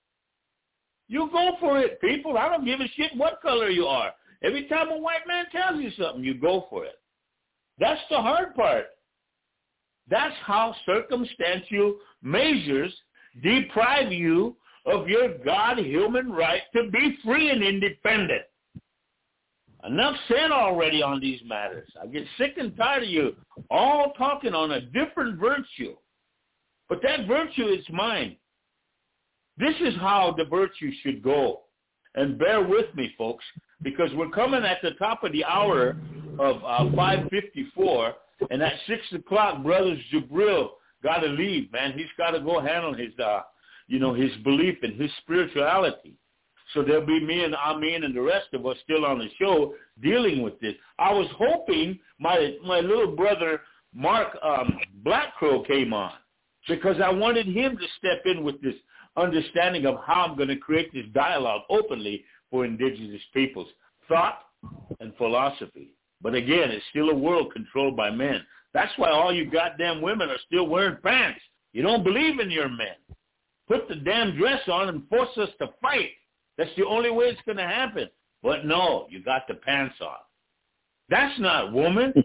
Speaker 6: You go for it, people. I don't give a shit what color you are. Every time a white man tells you something, you go for it. That's the hard part. That's how circumstantial measures deprive you of your God-human right to be free and independent. Enough said already on these matters. I get sick and tired of you all talking on a different virtue. But that virtue is mine. This is how the virtue should go. And bear with me, folks, because we're coming at the top of the hour of uh, five fifty-four, and at six o'clock, Brother Jabril got to leave, man. He's got to go handle his, uh, you know, his belief and his spirituality. So there'll be me and Amin and the rest of us still on the show dealing with this. I was hoping my my little brother, Mark um, Black Crow, came on because I wanted him to step in with this understanding of how I'm going to create this dialogue openly for indigenous peoples, thought and philosophy. But again, it's still a world controlled by men. That's why all you goddamn women are still wearing pants. You don't believe in your men. Put the damn dress on and force us to fight. That's the only way it's going to happen. But no, you got the pants on. That's not woman.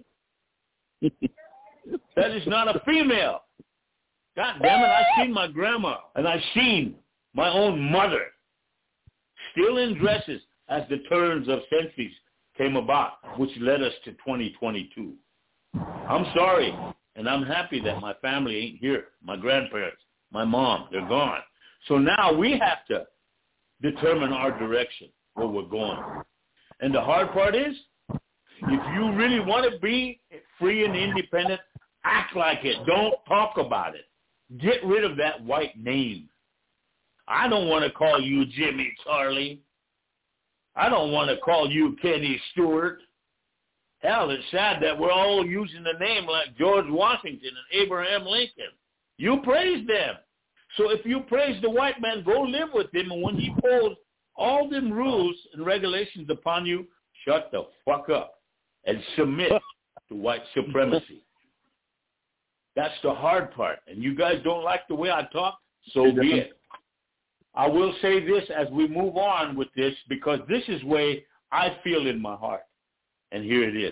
Speaker 6: That is not a female. God damn it, I've seen my grandma, and I've seen my own mother still in dresses as the turns of centuries came about, which led us to twenty twenty-two. I'm sorry, and I'm happy that my family ain't here. My grandparents, my mom, they're gone. So now we have to determine our direction, where we're going. And the hard part is, if you really want to be free and independent, act like it. Don't talk about it. Get rid of that white name. I don't want to call you Jimmy Charlie. I don't want to call you Kenny Stewart. Hell, it's sad that we're all using the name like George Washington and Abraham Lincoln. You praise them. So if you praise the white man, go live with him. And when he pulls all them rules and regulations upon you, shut the fuck up and submit to white supremacy. That's the hard part. And you guys don't like the way I talk? So be it. I will say this as we move on with this, because this is the way I feel in my heart. And here it is.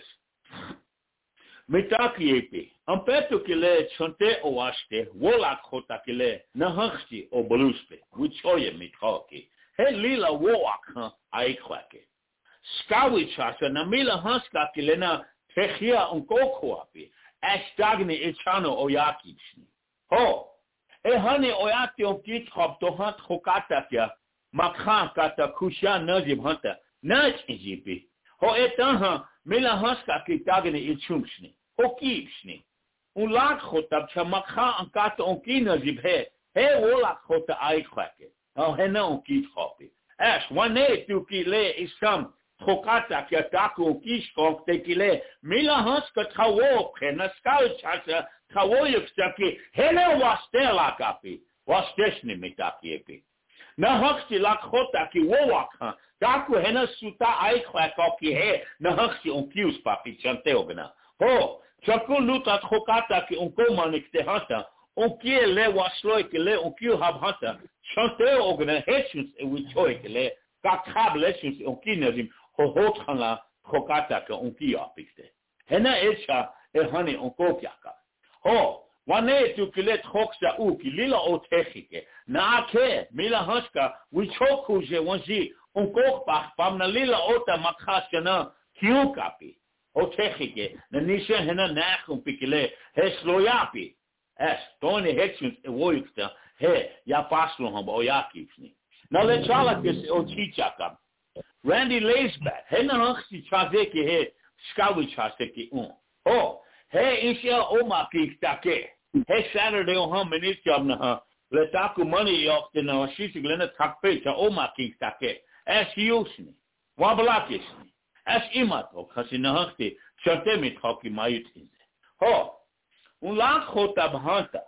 Speaker 6: Mitakiepi, ampeto kile chonte oaste, wolak hota kile, nahachti o beluspe, wichoye mitaki, he lila woak aikwake. Skawichasa, namila hanska kilena, techia unkokoapi, ashtagne ichano oyakishni. Ho, e hani oyati okit hop to hunt hokatakia, makhan kata kusha nazib hunter, nach injipi. Ho etaha mila haska kitagene ichumshni. Ho kipshni. Un lak khotab chamakha ankata onkina zibhe. He wolak khota aikwake. Ho hena onkit khopi. Ash wane tu kile isam khokata kyataku onkishkok tekile. Mila haska tawo khena skal chasa tawo yuksaki. Hele wastela kapi. Wasteshni mitakiepi. Nahakti lakhota ki wowaka. Daku hena suta aikwako ki he. Nahakti onkius papi chante ogna. Ho, chaku luta khokata ki onko manikte hanta. Onkie le wasloi ki le onkiu hab hanta. Chante ogna hechus e wichoi ki le. Kakab leshus onkinazim. Ho hotkhana khokata ki onki apikte. Hena echa e hani onko kyaka. Ho. Wane tu kilet khoksa u ki lila otechike na ke mila haska we choku je wanji onko pa pamna lila ota makhasana kiu kapi otechike na nisha hena nakhum pikile hesloyapi es tone hechus e woykta he ya paslo hom oyakifni na le chala kes ochichaka Randy Laceback hena haksi chazeke he skawi chaseki un oh he isha oma piktake Hey, Saturday on hum and it's job na let aku money yok to know she's glena takpe cha oma kistake as yusni wablakis as imato kasi na hakti chantemi thoki mayutin ho un la khota bhanta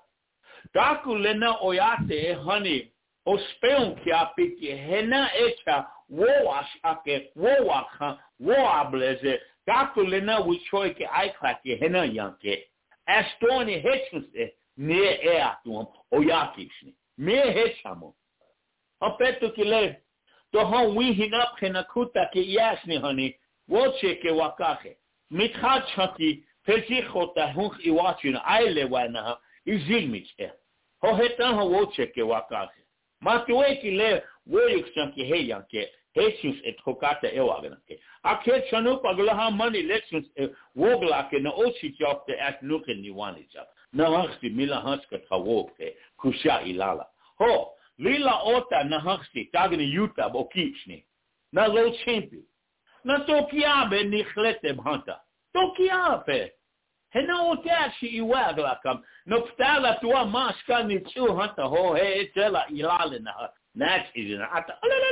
Speaker 6: taku lena oyate hani o speon kya piki hena echa wo ashake wo wakha wo ableze taku lena wichoi ke aikhake hena yanke Astoni hechunse ne eatum oyakishni. Me hechamo. Apeto kile to hon we hinap kenakuta ke yasni honey. Woche ke wakache. Mithat chati pezichota hun iwachin aile wana izilmiche. Ho hetan ho woche ke wakache. Matue kile woyuksan ke heyanke. Hechus et hokata ewaganake. Ake chanu paglaha money lessons e woglake na ochi chokte at nuken ni wanicha. Na hasti mila hanska tawoke kusha ilala. Ho, lila ota na hasti tagni yuta bokishni. Na lo chimpi. Na tokiabe ni khlete bhanta. Tokiabe. Hena otashi iwaglakam. No ptala tua maska ni chu hanta ho he tela ilala na. That is an ata.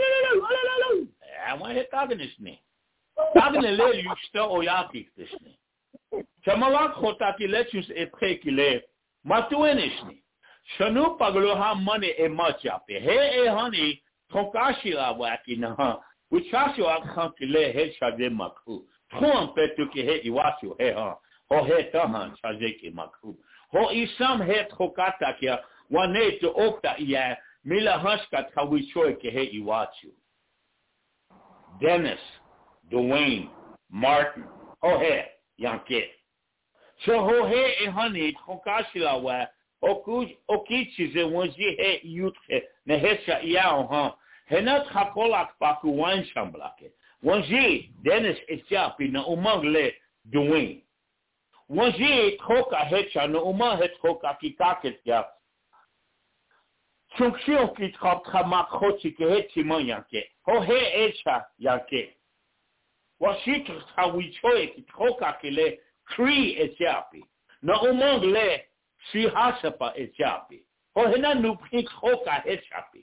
Speaker 6: I want to talk in this name. Talking to le you still oyaki this name. Chamalak hotaki lechus e prekile. Matuenishni. Shanu pagloha money e machape. He e honey. Tokashi la waki na ha. Wichashi wa kankile he shade maku. Tuan petuki he iwasu he ha. Ho he tahan shazeki maku. Ho isam he tokata kia. Wane to okta iya. Mila Hushkat Kawichoy Kehe Iwachu. Dennis, Dwayne, Martin, Hohe, Yanke. So Hohe e honey, Hokashila wa, Okuj, Okichis and Wanji he Yuthe, Nehesha Yao, huh? Henat Hakolak Paku Wine Shamblake. Wanji, Dennis Echapi, na Umagle, Dwayne. Wanji, Hoka Hecha, no Uma het Hoka Kikaket ya. Chunkshion ki trop tramak hochi ke hechi man yanke. Ho he echa yanke. Washita hawichoe kitoka kile kri echapi. Na umong le si hasapa echapi. O hena nupi toka echapi.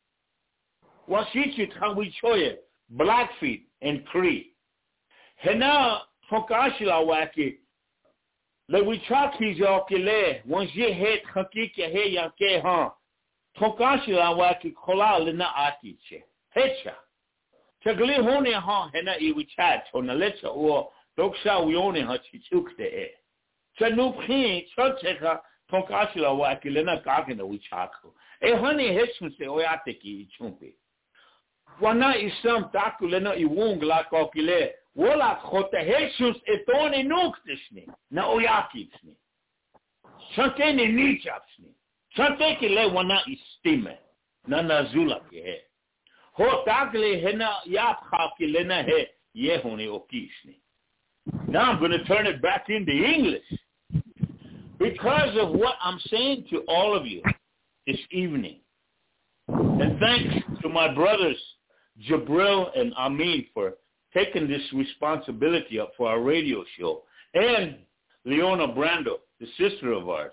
Speaker 6: Washita hawichoe Blackfeet and Cree. Hena tokashila waki le wichaki jokile wanje het hakiki he yanke ha. Tokashila waki kola lena atiche. Hecha. Chagli hone ha hena iwichat on the letter or doksha wione ha chichukte e. Chanuphi choteka tokashila waki lena kakena wichako. E honey hechun se oyateki chumpi. Wana isam taku lena iwung la kokile. Wola khote Jesus etone nuktishni. Na oyakitsni. Chante ni nichapsni. Chante kile wana istime. Na nazula ke. Ho takle hena yapha kilena he. Yehone okishni. Now I'm going to turn it back into English. Because of what I'm saying to all of you this evening. And thanks to my brothers Jabril and Amin for taking this responsibility up for our radio show, and Leona Brando, the sister of ours.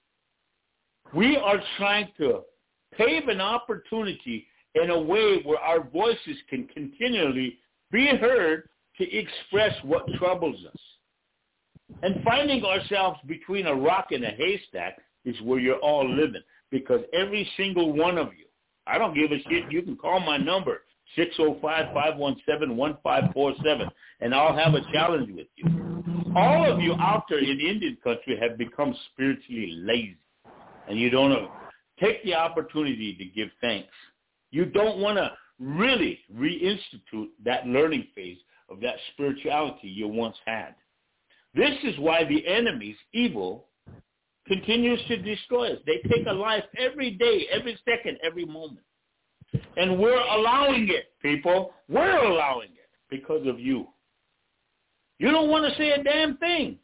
Speaker 6: We are trying to pave an opportunity in a way where our voices can continually be heard to express what troubles us. And finding ourselves between a rock and a haystack is where you're all living, because every single one of you, I don't give a shit, you can call my number, six oh five, five one seven, one five four seven, and I'll have a challenge with you. All of you out there in Indian country have become spiritually lazy, and you don't know. Take the opportunity to give thanks. You don't want to really reinstitute that learning phase of that spirituality you once had. This is why the enemy's evil continues to destroy us. They take a life every day, every second, every moment. And we're allowing it, people. We're allowing it because of you. You don't want to say a damn thing.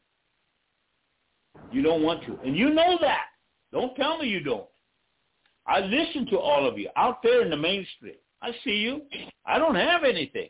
Speaker 6: You don't want to. And you know that. Don't tell me you don't. I listen to all of you out there in the mainstream. I see you. I don't have anything.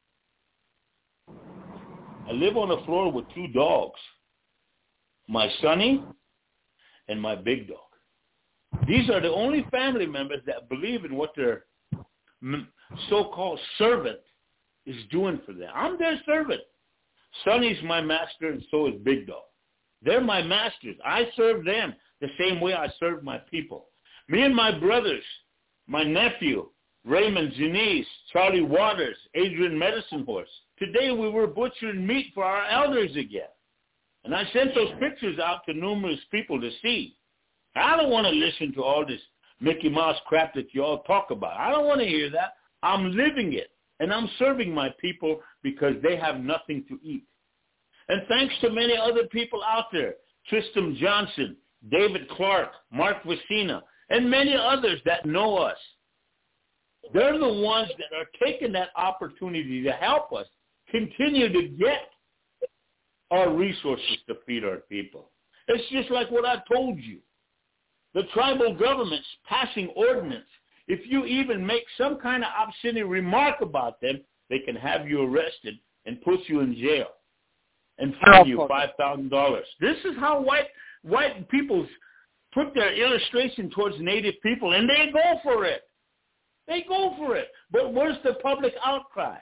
Speaker 6: I live on the floor with two dogs, my Sonny and my big dog. These are the only family members that believe in what their so-called servant is doing for them. I'm their servant. Sonny's my master, and so is Big Dog. They're my masters. I serve them the same way I serve my people. Me and my brothers, my nephew, Raymond Janice, Charlie Waters, Adrian Medicine Horse. Today we were butchering meat for our elders again. And I sent those pictures out to numerous people to see. I don't want to listen to all this Mickey Mouse crap that you all talk about. I don't want to hear that. I'm living it. And I'm serving my people because they have nothing to eat. And thanks to many other people out there, Tristram Johnson, David Clark, Mark Vecina, and many others that know us. They're the ones that are taking that opportunity to help us continue to get our resources to feed our people. It's just like what I told you. The tribal government's passing ordinance. If you even make some kind of obscene remark about them, they can have you arrested and put you in jail and fine you five thousand dollars. This is how white white people put their illustration towards Native people, and they go for it. They go for it. But where's the public outcry?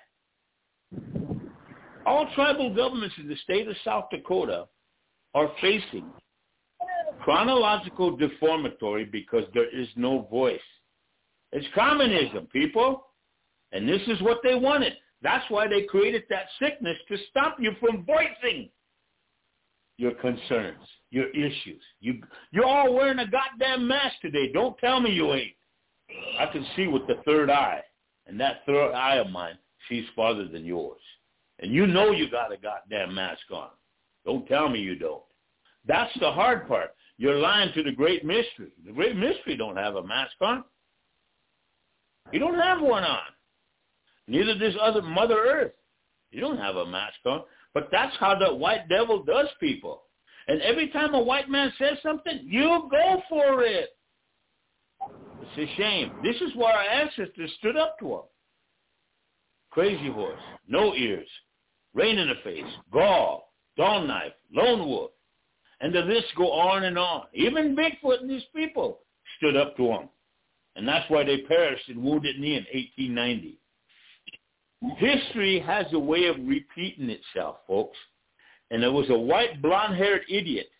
Speaker 6: All tribal governments in the state of South Dakota are facing chronological deformatory because there is no voice. It's communism, people. And this is what they wanted. That's why they created that sickness, to stop you from voicing your concerns, your issues. You, you're all wearing a goddamn mask today. Don't tell me you ain't. I can see with the third eye, and that third eye of mine sees farther than yours. And you know you got a goddamn mask on. Don't tell me you don't. That's the hard part. You're lying to the great mystery. The great mystery don't have a mask on. You don't have one on. Neither does other Mother Earth. You don't have a mask on. But that's how the white devil does people. And every time a white man says something, you go for it. It's a shame. This is why our ancestors stood up to him. Crazy Horse, No Ears, Rain in the Face, Gaul, Dawn Knife, Lone Wolf, and the list go on and on. Even Bigfoot and these people stood up to him. And that's why they perished in Wounded Knee in eighteen ninety. History has a way of repeating itself, folks. And there was a white blonde-haired idiot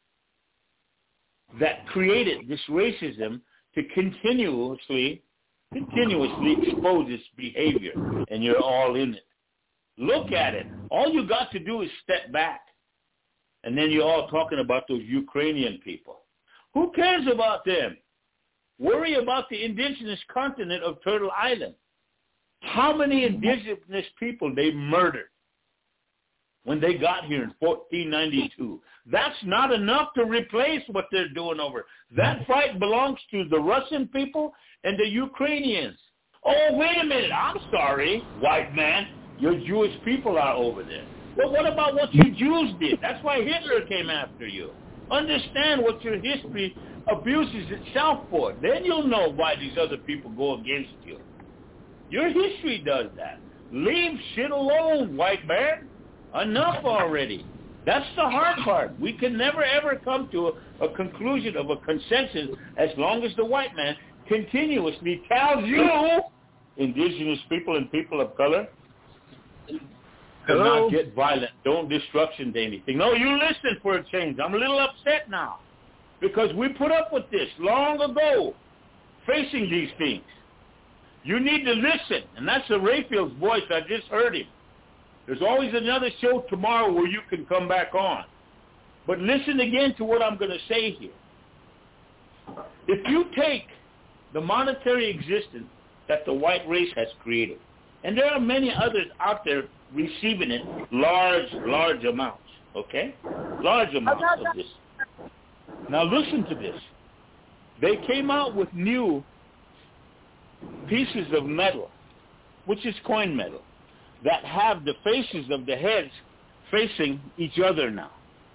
Speaker 6: that created this racism to continuously, continuously expose its behavior. And you're all in it. Look at it. All you got to do is step back. And then you're all talking about those Ukrainian people. Who cares about them? Worry about the indigenous continent of Turtle Island. How many indigenous people they murdered when they got here in fourteen ninety-two? That's not enough to replace what they're doing over. That fight belongs to the Russian people and the Ukrainians. Oh, wait a minute. I'm sorry, white man. Your Jewish people are over there. Well, what about what you Jews did? That's why Hitler came after you. Understand what your history abuses itself for. Then you'll know why these other people go against you. Your history does that. Leave shit alone, white man. Enough already. That's the hard part. We can never, ever come to a, a conclusion of a consensus as long as the white man continuously tells you, indigenous people and people of color, to
Speaker 2: Hello?
Speaker 6: not get violent. Don't destruction to anything. No, you listen for a change. I'm a little upset now because we put up with this long ago, facing these things. You need to listen, and that's the Rayfield's voice. I just heard him. There's always another show tomorrow where you can come back on. But listen again to what I'm going to say here. If you take the monetary existence that the white race has created, and there are many others out there receiving it, large, large amounts, okay? Large amounts of this. Now listen to this. They came out with new pieces of metal, which is coin metal, that have the faces of the heads facing each other now.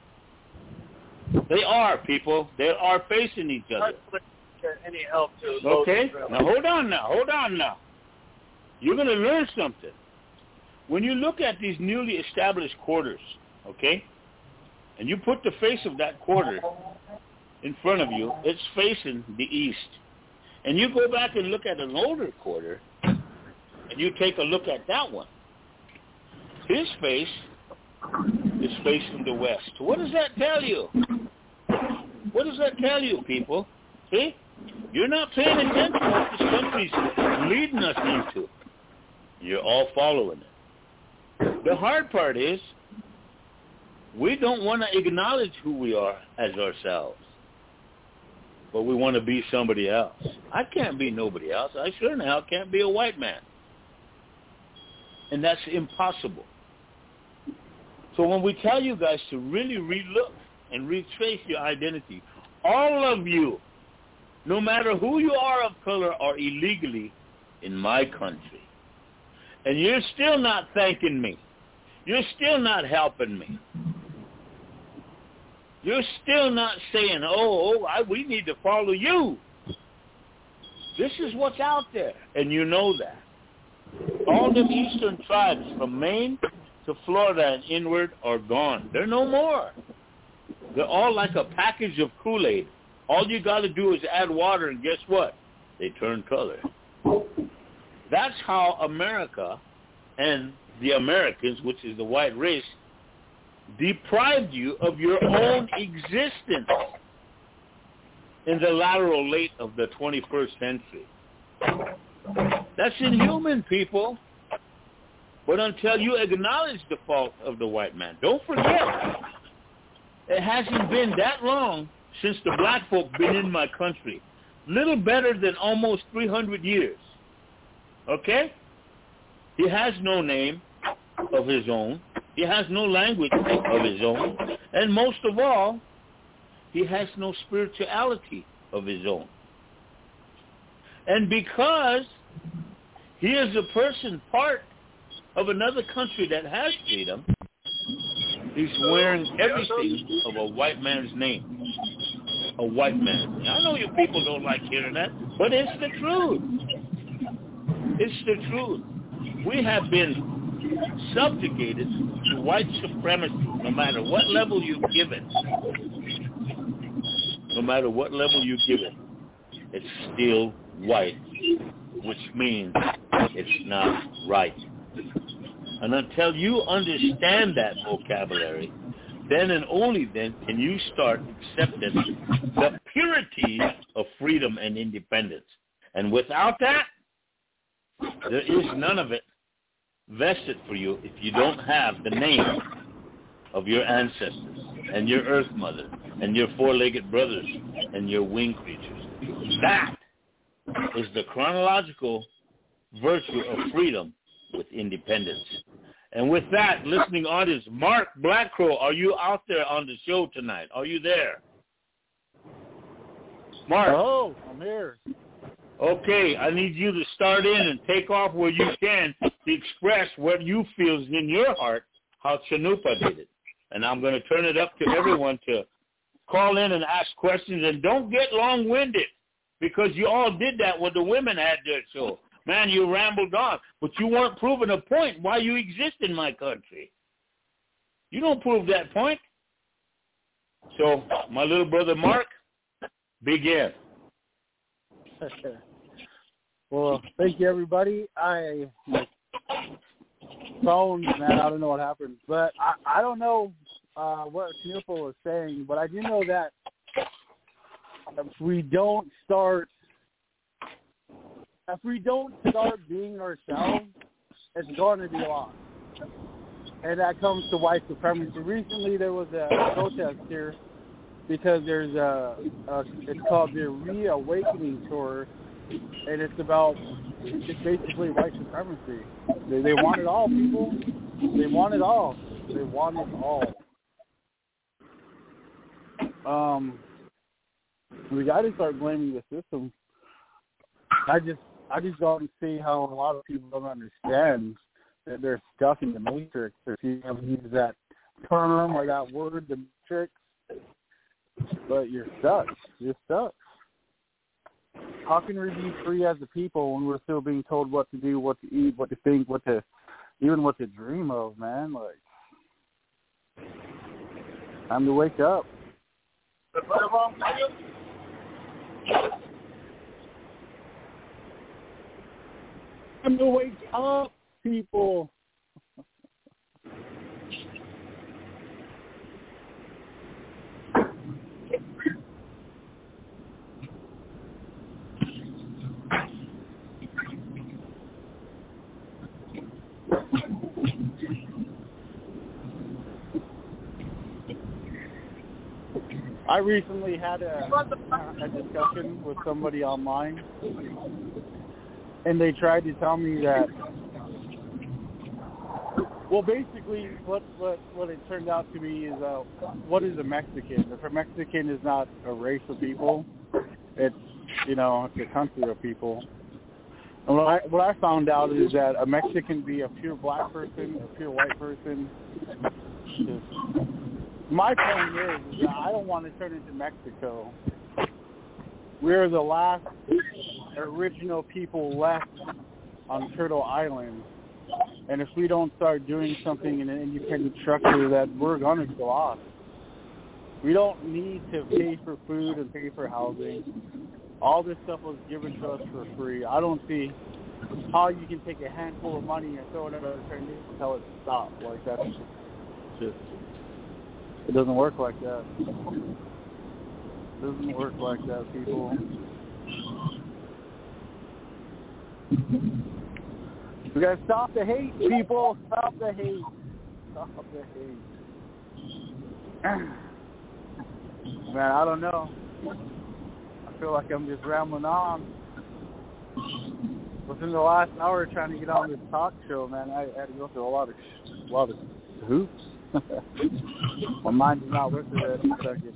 Speaker 6: They are, people. They are facing each other.
Speaker 2: Any help to
Speaker 6: okay? Now hold on now. Hold on now. You're going to learn something. When you look at these newly established quarters, okay, and you put the face of that quarter in front of you, it's facing the east. And you go back and look at an older quarter, and you take a look at that one. His face is facing the west. What does that tell you? What does that tell you, people? See? You're not paying attention to what this country's leading us into. You're all following it. The hard part is we don't want to acknowledge who we are as ourselves, but we want to be somebody else. I can't be nobody else. I sure in hell can't be a white man. And that's impossible. So when we tell you guys to really relook and retrace your identity, all of you, no matter who you are of color, are illegally in my country. And you're still not thanking me. You're still not helping me. You're still not saying, oh, oh I, we need to follow you. This is what's out there, and you know that. All the eastern tribes from Maine to Florida and inward are gone. They're no more. They're all like a package of Kool-Aid. All you got to do is add water, and guess what? They turn color. That's how America and the Americans, which is the white race, deprived you of your own existence in the lateral late of the twenty-first century. That's inhuman, people. But until you acknowledge the fault of the white man, don't forget, it hasn't been that long since the black folk been in my country. Little better than almost three hundred years. Okay? He has no name of his own. He has no language of his own. And most of all, he has no spirituality of his own. And because he is a person part of another country that has freedom, he's wearing everything of a white man's name. A white man. I know you people don't like hearing that, but it's the truth. It's the truth. We have been subjugated to white supremacy, no matter what level you give it. No matter what level you give it, it's still white, which means it's not right. And until you understand that vocabulary, then and only then can you start accepting the purity of freedom and independence. And without that, there is none of it vested for you if you don't have the name of your ancestors and your earth mother and your four-legged brothers and your winged creatures. That is the chronological virtue of freedom with independence. And with that, listening audience, Mark Blackcrow, are you out there on the show tonight? Are you there? Mark.
Speaker 9: Oh, I'm here.
Speaker 6: Okay, I need you to start in and take off where you can to express what you feel is in your heart, how Chanupa did it. And I'm going to turn it up to everyone to call in and ask questions. And don't get long-winded, because you all did that when the women had their show. Man, you rambled on, but you weren't proving a point why you exist in my country. You don't prove that point. So, my little brother Mark, begin.
Speaker 9: Well, thank you, everybody. I my phone, man, I don't know what happened, but I, I don't know uh, what Chanupa was saying, but I do know that if we don't start, if we don't start being ourselves, it's going to be lost. And that comes to white supremacy. Recently, there was a protest here because there's a, a it's called the Reawakening Tour, and it's about, it's basically white supremacy. They, they want it all, people. They want it all. They want it all. Um, we got to start blaming the system. I just, I just don't see how a lot of people don't understand that they're stuck in the matrix. If you haven't used that term or that word, the matrix, but you're stuck. You're stuck. How can we be free as a people when we're still being told what to do, what to eat, what to think, what to, even what to dream of, man? Like, time to wake up. Time to wake up, people. I recently had a, a discussion with somebody online, and they tried to tell me that, well, basically what what, what it turned out to be is, uh, what is a Mexican? If a Mexican is not a race of people, it's, you know, it's a country of people. And what I, what I found out is that a Mexican can be a pure black person, a pure white person. Just, my point is, is that I don't want to turn into Mexico. We're the last original people left on Turtle Island. And if we don't start doing something in an independent structure, that we're going to go off. We don't need to pay for food and pay for housing. All this stuff was given to us for free. I don't see how you can take a handful of money and throw it at a train and tell it to stop. Like, that's just... It doesn't work like that. It doesn't work like that, people. We gotta stop the hate, people. Stop the hate. Stop the hate. Man, I don't know. I feel like I'm just rambling on. Within the last hour trying to get on this talk show, man, I had to go through a lot of, a lot of hoops. My mind is not with it at a second.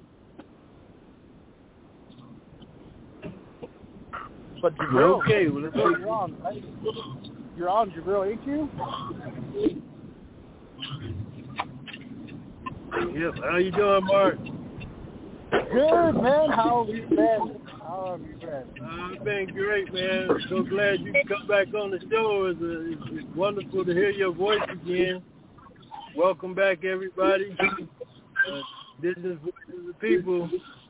Speaker 9: But Jabril,
Speaker 2: okay, well, let's
Speaker 9: Jabril, you're on, right? You're on, Jabril, ain't you?
Speaker 2: Yep. How you doing, Mark?
Speaker 9: Good, man. How have you been? How How have you been?
Speaker 2: Uh, I've been great, man. So glad you come back on the show. It's, a, it's, it's wonderful to hear your voice again. Welcome back, everybody. Uh, Indigenous Voices of People.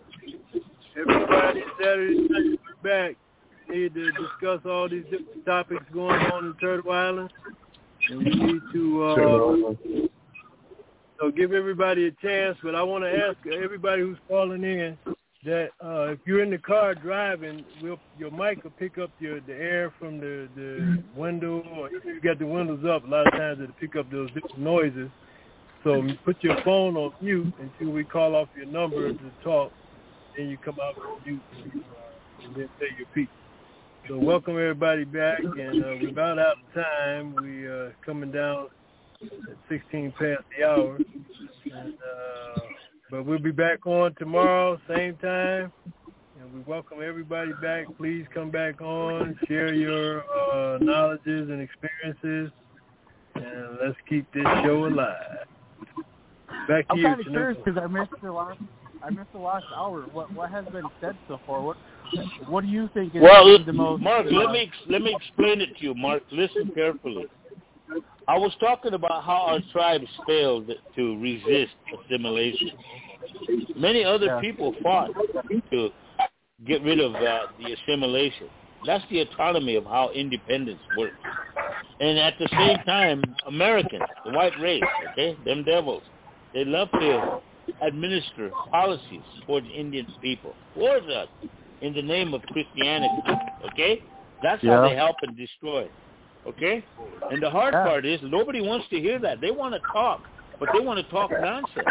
Speaker 2: Everybody, Saturday night, we're back. We need to discuss all these different topics going on in Turtle Island. And we need to uh, so give everybody a chance. But I want to ask everybody who's calling in that uh, if you're in the car driving, we'll, your mic will pick up your, the air from the, the window, or if you got the windows up, a lot of times it'll pick up those different noises. So put your phone on mute until we call off your number to talk. Then you come out from mute uh, and then say your piece. So welcome everybody back, and uh, we're about out of time. We uh, coming down at sixteen past the hour, and, uh, but we'll be back on tomorrow, same time. And we welcome everybody back. Please come back on, share your uh, knowledges and experiences, and let's keep this show alive. Back to
Speaker 9: I'm
Speaker 2: you,
Speaker 9: kind of
Speaker 2: Tanuka.
Speaker 9: curious because I missed the last. I missed the last hour. What what has been said so far? What what do you think is
Speaker 6: Well,
Speaker 9: the most?
Speaker 6: Mark, let me let me explain it to you. Mark, listen carefully. I was talking about how our tribes failed to resist assimilation. Many other
Speaker 9: Yeah.
Speaker 6: people fought to get rid of uh, the assimilation. That's the autonomy of how independence works. And at the same time, Americans, the white race, okay, them devils, they love to administer policies towards Indian people, towards us, in the name of Christianity, okay? That's
Speaker 9: Yeah.
Speaker 6: how they help and destroy, okay? And the hard
Speaker 9: Yeah.
Speaker 6: part is nobody wants to hear that. They want to talk, but they want to talk nonsense.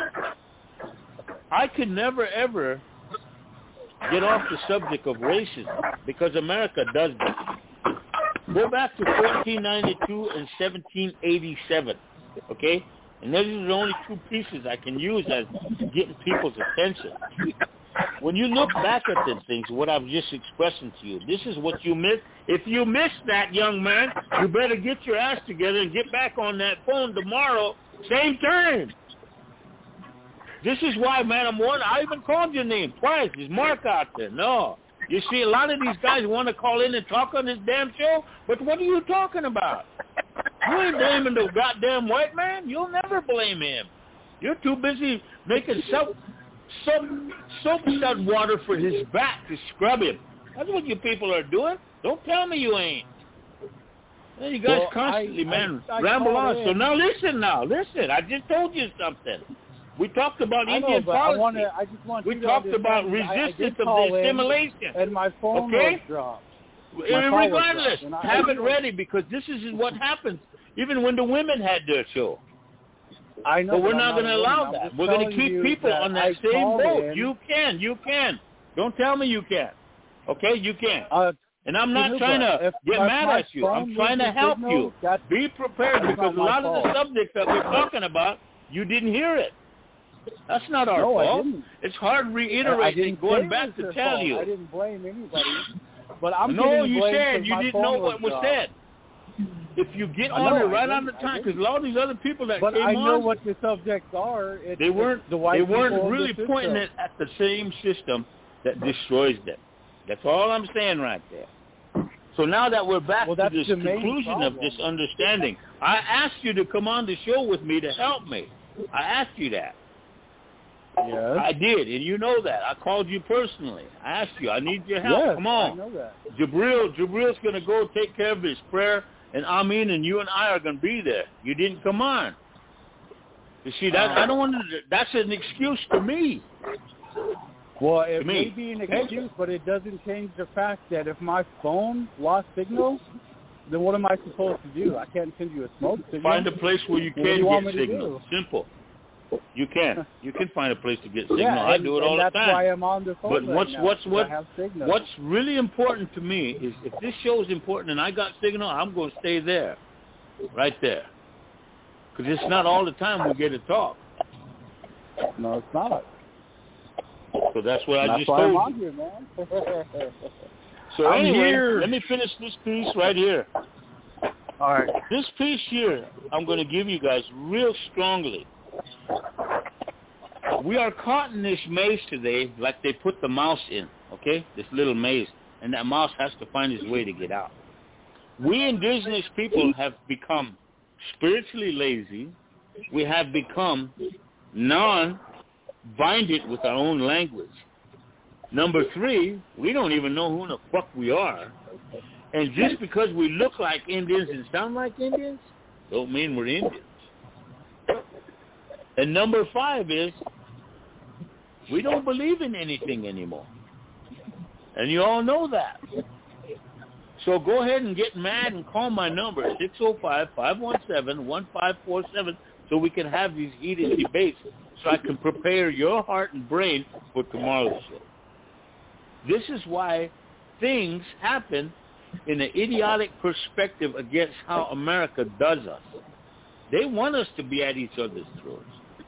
Speaker 6: I could never, ever get off the subject of racism because America does this. Go back to fourteen ninety-two and seventeen eighty-seven, okay? And those are the only two pieces I can use as getting people's attention. When you look back at these things, what I've just expressing to you, this is what you missed. If you missed that, young man, you better get your ass together and get back on that phone tomorrow, same time. This is why, man, I'm warning. I even called your name twice. Is Mark out there? No. You see, a lot of these guys want to call in and talk on this damn show, but what are you talking about? You ain't blaming the goddamn white man. You'll never blame him. You're too busy making soap, soap, soap stud water for his back to scrub him. That's what you people are doing. Don't tell me you ain't. Man, you guys
Speaker 9: Well,
Speaker 6: constantly,
Speaker 9: I,
Speaker 6: man,
Speaker 9: I, I
Speaker 6: ramble on.
Speaker 9: in.
Speaker 6: So now listen now. Listen, I just told you something. We talked about
Speaker 9: I
Speaker 6: Indian
Speaker 9: know, but
Speaker 6: policy.
Speaker 9: I, wanna, I just want
Speaker 6: we
Speaker 9: you to
Speaker 6: talked about
Speaker 9: understand, I, I
Speaker 6: resistance
Speaker 9: did
Speaker 6: of
Speaker 9: call
Speaker 6: the
Speaker 9: in,
Speaker 6: assimilation.
Speaker 9: and my phone
Speaker 6: okay?
Speaker 9: was dropped. My
Speaker 6: And
Speaker 9: call was
Speaker 6: regardless,
Speaker 9: dropped, and I,
Speaker 6: have
Speaker 9: I,
Speaker 6: it ready because this is what happens even when the women had their show.
Speaker 9: I know,
Speaker 6: But we're
Speaker 9: but
Speaker 6: not
Speaker 9: I'm
Speaker 6: going to
Speaker 9: a
Speaker 6: allow
Speaker 9: woman. I'm
Speaker 6: that.
Speaker 9: just
Speaker 6: We're going to
Speaker 9: telling
Speaker 6: keep
Speaker 9: you
Speaker 6: people
Speaker 9: that
Speaker 6: on that
Speaker 9: I
Speaker 6: same
Speaker 9: called
Speaker 6: boat.
Speaker 9: in.
Speaker 6: You can. You can. Don't tell me you can't. Okay? You can.
Speaker 9: Uh,
Speaker 6: And I'm not
Speaker 9: Tanuka,
Speaker 6: trying to
Speaker 9: if
Speaker 6: get
Speaker 9: my,
Speaker 6: mad
Speaker 9: my
Speaker 6: at you. I'm
Speaker 9: phone
Speaker 6: trying to
Speaker 9: loses
Speaker 6: help
Speaker 9: signal,
Speaker 6: you.
Speaker 9: That's,
Speaker 6: Be prepared
Speaker 9: that's
Speaker 6: because a
Speaker 9: not my
Speaker 6: lot of the
Speaker 9: fault.
Speaker 6: subjects that we're talking about, you didn't hear it. That's not our
Speaker 9: no,
Speaker 6: fault.
Speaker 9: I didn't.
Speaker 6: It's hard
Speaker 9: I
Speaker 6: reiterating,
Speaker 9: didn't
Speaker 6: going
Speaker 9: say it
Speaker 6: back
Speaker 9: was
Speaker 6: to
Speaker 9: their
Speaker 6: tell
Speaker 9: fault.
Speaker 6: you.
Speaker 9: I didn't blame anybody. But I'm
Speaker 6: no,
Speaker 9: getting
Speaker 6: you
Speaker 9: blamed
Speaker 6: said
Speaker 9: 'cause
Speaker 6: you
Speaker 9: my
Speaker 6: didn't
Speaker 9: phone
Speaker 6: know
Speaker 9: was
Speaker 6: what was
Speaker 9: dropped.
Speaker 6: said. If you get
Speaker 9: I
Speaker 6: on
Speaker 9: know,
Speaker 6: it right
Speaker 9: I
Speaker 6: on the
Speaker 9: didn't, I
Speaker 6: time, because
Speaker 9: didn't.
Speaker 6: a lot of these other people that
Speaker 9: But
Speaker 6: came
Speaker 9: I know
Speaker 6: on,
Speaker 9: what the subjects are. It's,
Speaker 6: they weren't
Speaker 9: it's the white
Speaker 6: they
Speaker 9: people
Speaker 6: weren't
Speaker 9: in
Speaker 6: really
Speaker 9: the
Speaker 6: pointing
Speaker 9: system.
Speaker 6: it at the same system that destroys them. That's all I'm saying right there. So now that we're back
Speaker 9: Well,
Speaker 6: to
Speaker 9: that's
Speaker 6: this
Speaker 9: the main
Speaker 6: conclusion
Speaker 9: problem.
Speaker 6: of this understanding, I asked you to come on the show with me to help me. I asked you that.
Speaker 9: Yes.
Speaker 6: I did, and you know that. I called you personally. I asked you, I need your help.
Speaker 9: Yes,
Speaker 6: Come on.
Speaker 9: I know that.
Speaker 6: Jabril, Jabril's going to go take care of his prayer, and Amin and you and I are going to be there. You didn't come on. You see, that
Speaker 9: Uh,
Speaker 6: I don't want to, that's an excuse to me.
Speaker 9: Well, it
Speaker 6: To me.
Speaker 9: may be an excuse, but it doesn't change the fact that if my phone lost signal, then what am I supposed to do? I can't send you a smoke signal.
Speaker 6: Find a place where you
Speaker 9: What do
Speaker 6: can
Speaker 9: you want
Speaker 6: get
Speaker 9: me to
Speaker 6: signal.
Speaker 9: do?
Speaker 6: Simple. You can. You can find a place to get signal.
Speaker 9: Yeah,
Speaker 6: I
Speaker 9: and,
Speaker 6: do it
Speaker 9: and
Speaker 6: all the
Speaker 9: that's
Speaker 6: time.
Speaker 9: why I'm on the phone
Speaker 6: But
Speaker 9: right
Speaker 6: what's
Speaker 9: now,
Speaker 6: what's
Speaker 9: 'cause
Speaker 6: what
Speaker 9: I have signal.
Speaker 6: what's really important to me is if this show is important and I got signal, I'm going to stay there, right there, because it's not all the time we get to talk.
Speaker 9: No, it's not.
Speaker 6: So that's what
Speaker 9: And
Speaker 6: I
Speaker 9: that's
Speaker 6: just
Speaker 9: why I'm
Speaker 6: told
Speaker 9: on
Speaker 6: you.
Speaker 9: here, man.
Speaker 6: So
Speaker 9: I'm
Speaker 6: anyway,
Speaker 9: here.
Speaker 6: let me finish this piece right here.
Speaker 9: All right.
Speaker 6: This piece here, I'm going to give you guys real strongly. We are caught in this maze today like they put the mouse in, okay? This little maze. And that mouse has to find his way to get out. We indigenous people have become spiritually lazy. We have become non-binded with our own language. Number three, we don't even know who the fuck we are. And just because we look like Indians and sound like Indians, don't mean we're Indians. And number five is, we don't believe in anything anymore. And you all know that. So go ahead and get mad and call my number, six oh five, five one seven, one five four seven, so we can have these heated debates so I can prepare your heart and brain for tomorrow's show. This is why things happen in an idiotic perspective against how America does us. They want us to be at each other's throats.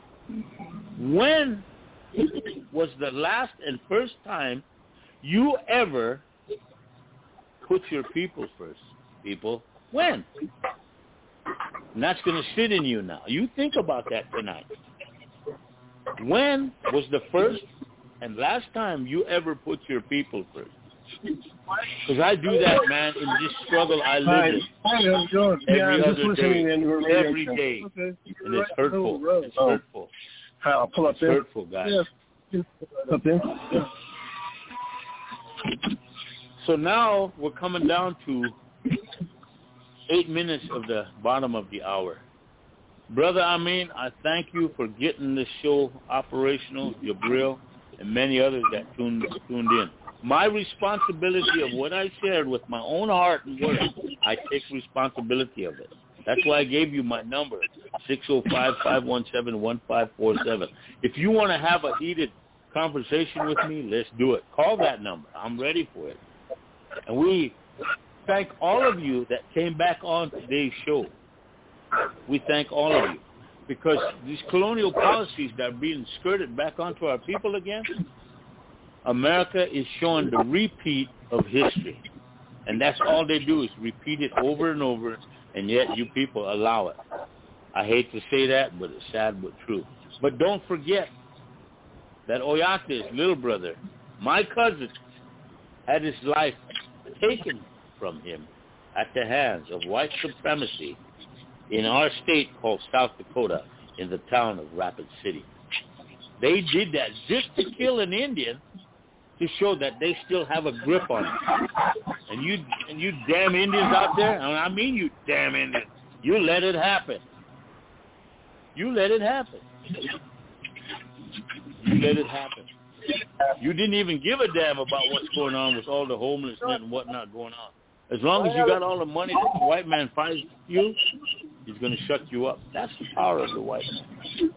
Speaker 6: When was the last and first time you ever put your people first, people? When? And that's going to sit in you now. You think about that tonight. When was the first and last time you ever put your people first? Because I do that, man, in this struggle I live in. Every
Speaker 10: yeah,
Speaker 6: other day. Every day.
Speaker 10: Okay.
Speaker 6: And it's hurtful. It's
Speaker 10: oh.
Speaker 6: hurtful.
Speaker 10: I'll pull up
Speaker 6: it's
Speaker 10: there.
Speaker 6: hurtful, guys.
Speaker 10: Yeah. Up there. Yeah.
Speaker 6: So now we're coming down to eight minutes of the bottom of the hour. Brother Amin, I thank you for getting this show operational, Jabril, and many others that tuned, tuned in. My responsibility of what I shared with my own heart and words, I take responsibility of it. That's why I gave you my number, six oh five, five one seven, one five four seven. If you want to have a heated conversation with me, let's do it. Call that number. I'm ready for it. And we thank all of you that came back on today's show. We thank all of you. Because these colonial policies that are being skirted back onto our people again, America is showing the repeat of history. And that's all they do is repeat it over and over, and yet you people allow it. I hate to say that, but it's sad but true. But don't forget that Oyate's little brother, my cousin, had his life taken from him at the hands of white supremacy in our state called South Dakota, in the town of Rapid City. They did that just to kill an Indian, to show that they still have a grip on it. And you and you damn Indians out there, and I mean you damn Indians, you let it happen. You let it happen. You let it happen. You didn't even give a damn about what's going on with all the homelessness and whatnot going on. As long as you got all the money that the white man finds you, he's going to shut you up. That's the power of the white man.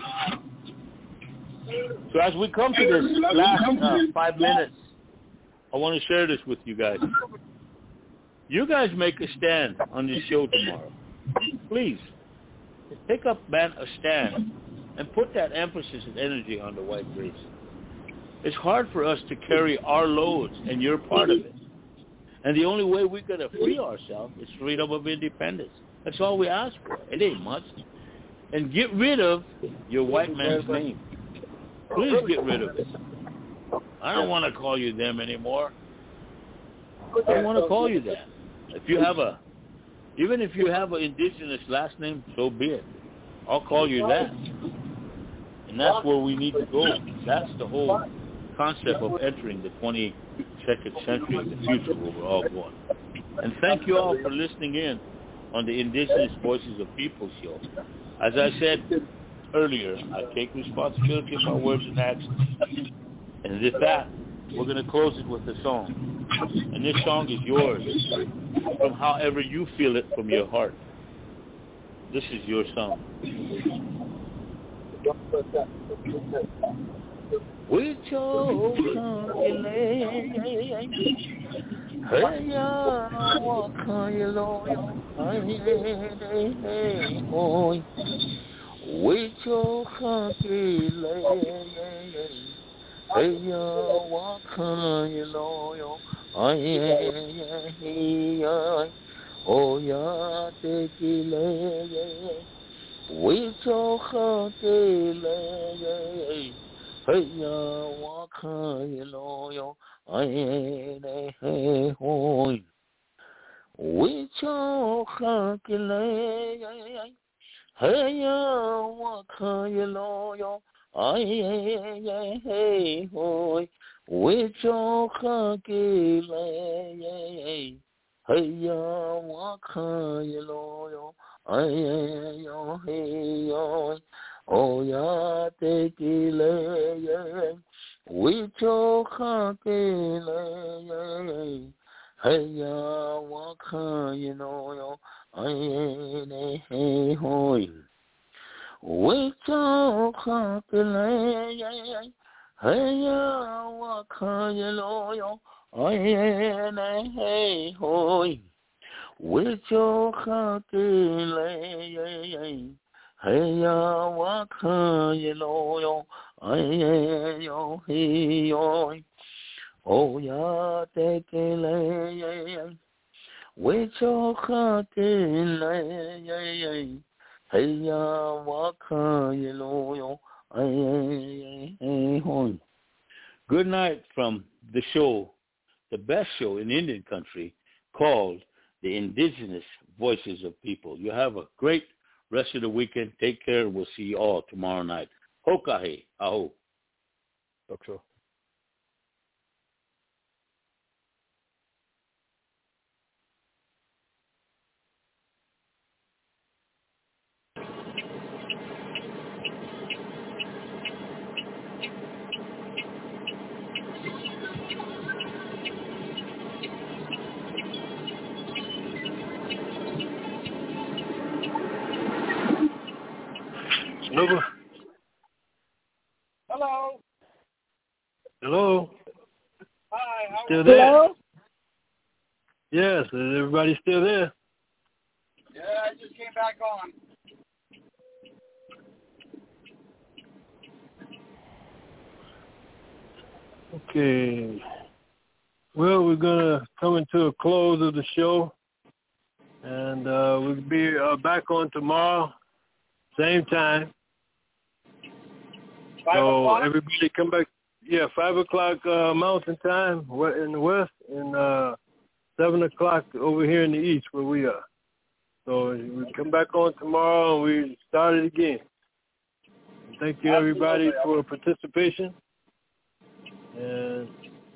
Speaker 6: So as we come to this last uh, five minutes, I want to share this with you guys. You guys make a stand on this show tomorrow. Please, take up, man, a stand and put that emphasis and energy on the white race. It's hard for us to carry our loads, and you're part of it. And the only way we're going to free ourselves is freedom of independence. That's all we ask for. It ain't much. And get rid of your white man's name. Please get rid of it. I don't want to call you them anymore. I don't want to call you that. If you have a, even if you have an indigenous last name, so be it. I'll call you that. And that's where we need to go. That's the whole concept of entering the twenty-second century in the future where we're all going. And thank you all for listening in on the Indigenous Voices of People show. As I said earlier, I take responsibility of my words and actions. And with that, we're going to close it with a song. And this song is yours, from however you feel it from your heart. This is your song. We chose hey ya waka yelo yo we chose hey ya waka yelo yo oh ya te kile 为着何给嘞？嘿呀，我可以路用哎嘞嘿嘿，为着何给嘞？嘿呀，我可以路用哎呀嘿嘿，为着何给嘞？嘿呀，我可以路用。哎呀哟嘿哟，哦呀得给嘞耶，为着哈给嘞耶，嘿呀我可以弄哟，哎呀嘞嘿嘿，为着哈给嘞耶，嘿呀我可以弄哟，哎呀嘞嘿嘿。为着哈给嘞，嘿呀，我可以路用，哎呀哟嘿哟，哦呀得给嘞，为着哈给嘞，嘿呀，我可以路用，哎呀嘿哟。Good night from the show, the best show in Indian country, called The Indigenous Voices of People. You have a great rest of the weekend. Take care. We'll see you all tomorrow night. Hokahe. Aho.
Speaker 2: Okay. Hello.
Speaker 4: Hello.
Speaker 2: Hello.
Speaker 4: Hi. How
Speaker 2: Still
Speaker 4: are
Speaker 2: there?
Speaker 7: Hello?
Speaker 2: Yes. Is everybody still there?
Speaker 4: Yeah, I just came back on.
Speaker 2: Okay. Well, we're going to come into a close of the show. And uh, we'll be uh, back on tomorrow, same time.
Speaker 4: Five
Speaker 2: so
Speaker 4: o'clock?
Speaker 2: everybody come back. Yeah, five o'clock uh, Mountain Time in the west, and uh, seven o'clock over here in the east where we are. So we come back on tomorrow and we start it again. Thank you everybody for participation. And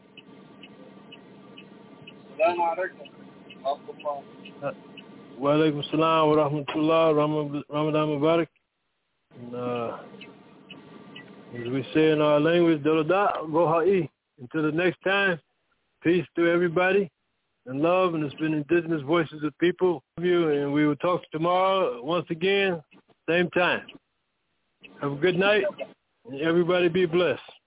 Speaker 2: wa alaikum salam wa rahmatullah, Ramadan Mubarak. And, uh, as we say in our language, Doloda Goha'i. Until the next time, peace to everybody and love. And it's been Indigenous Voices of People. Love you, and we will talk tomorrow once again, same time. Have a good night, and everybody be blessed.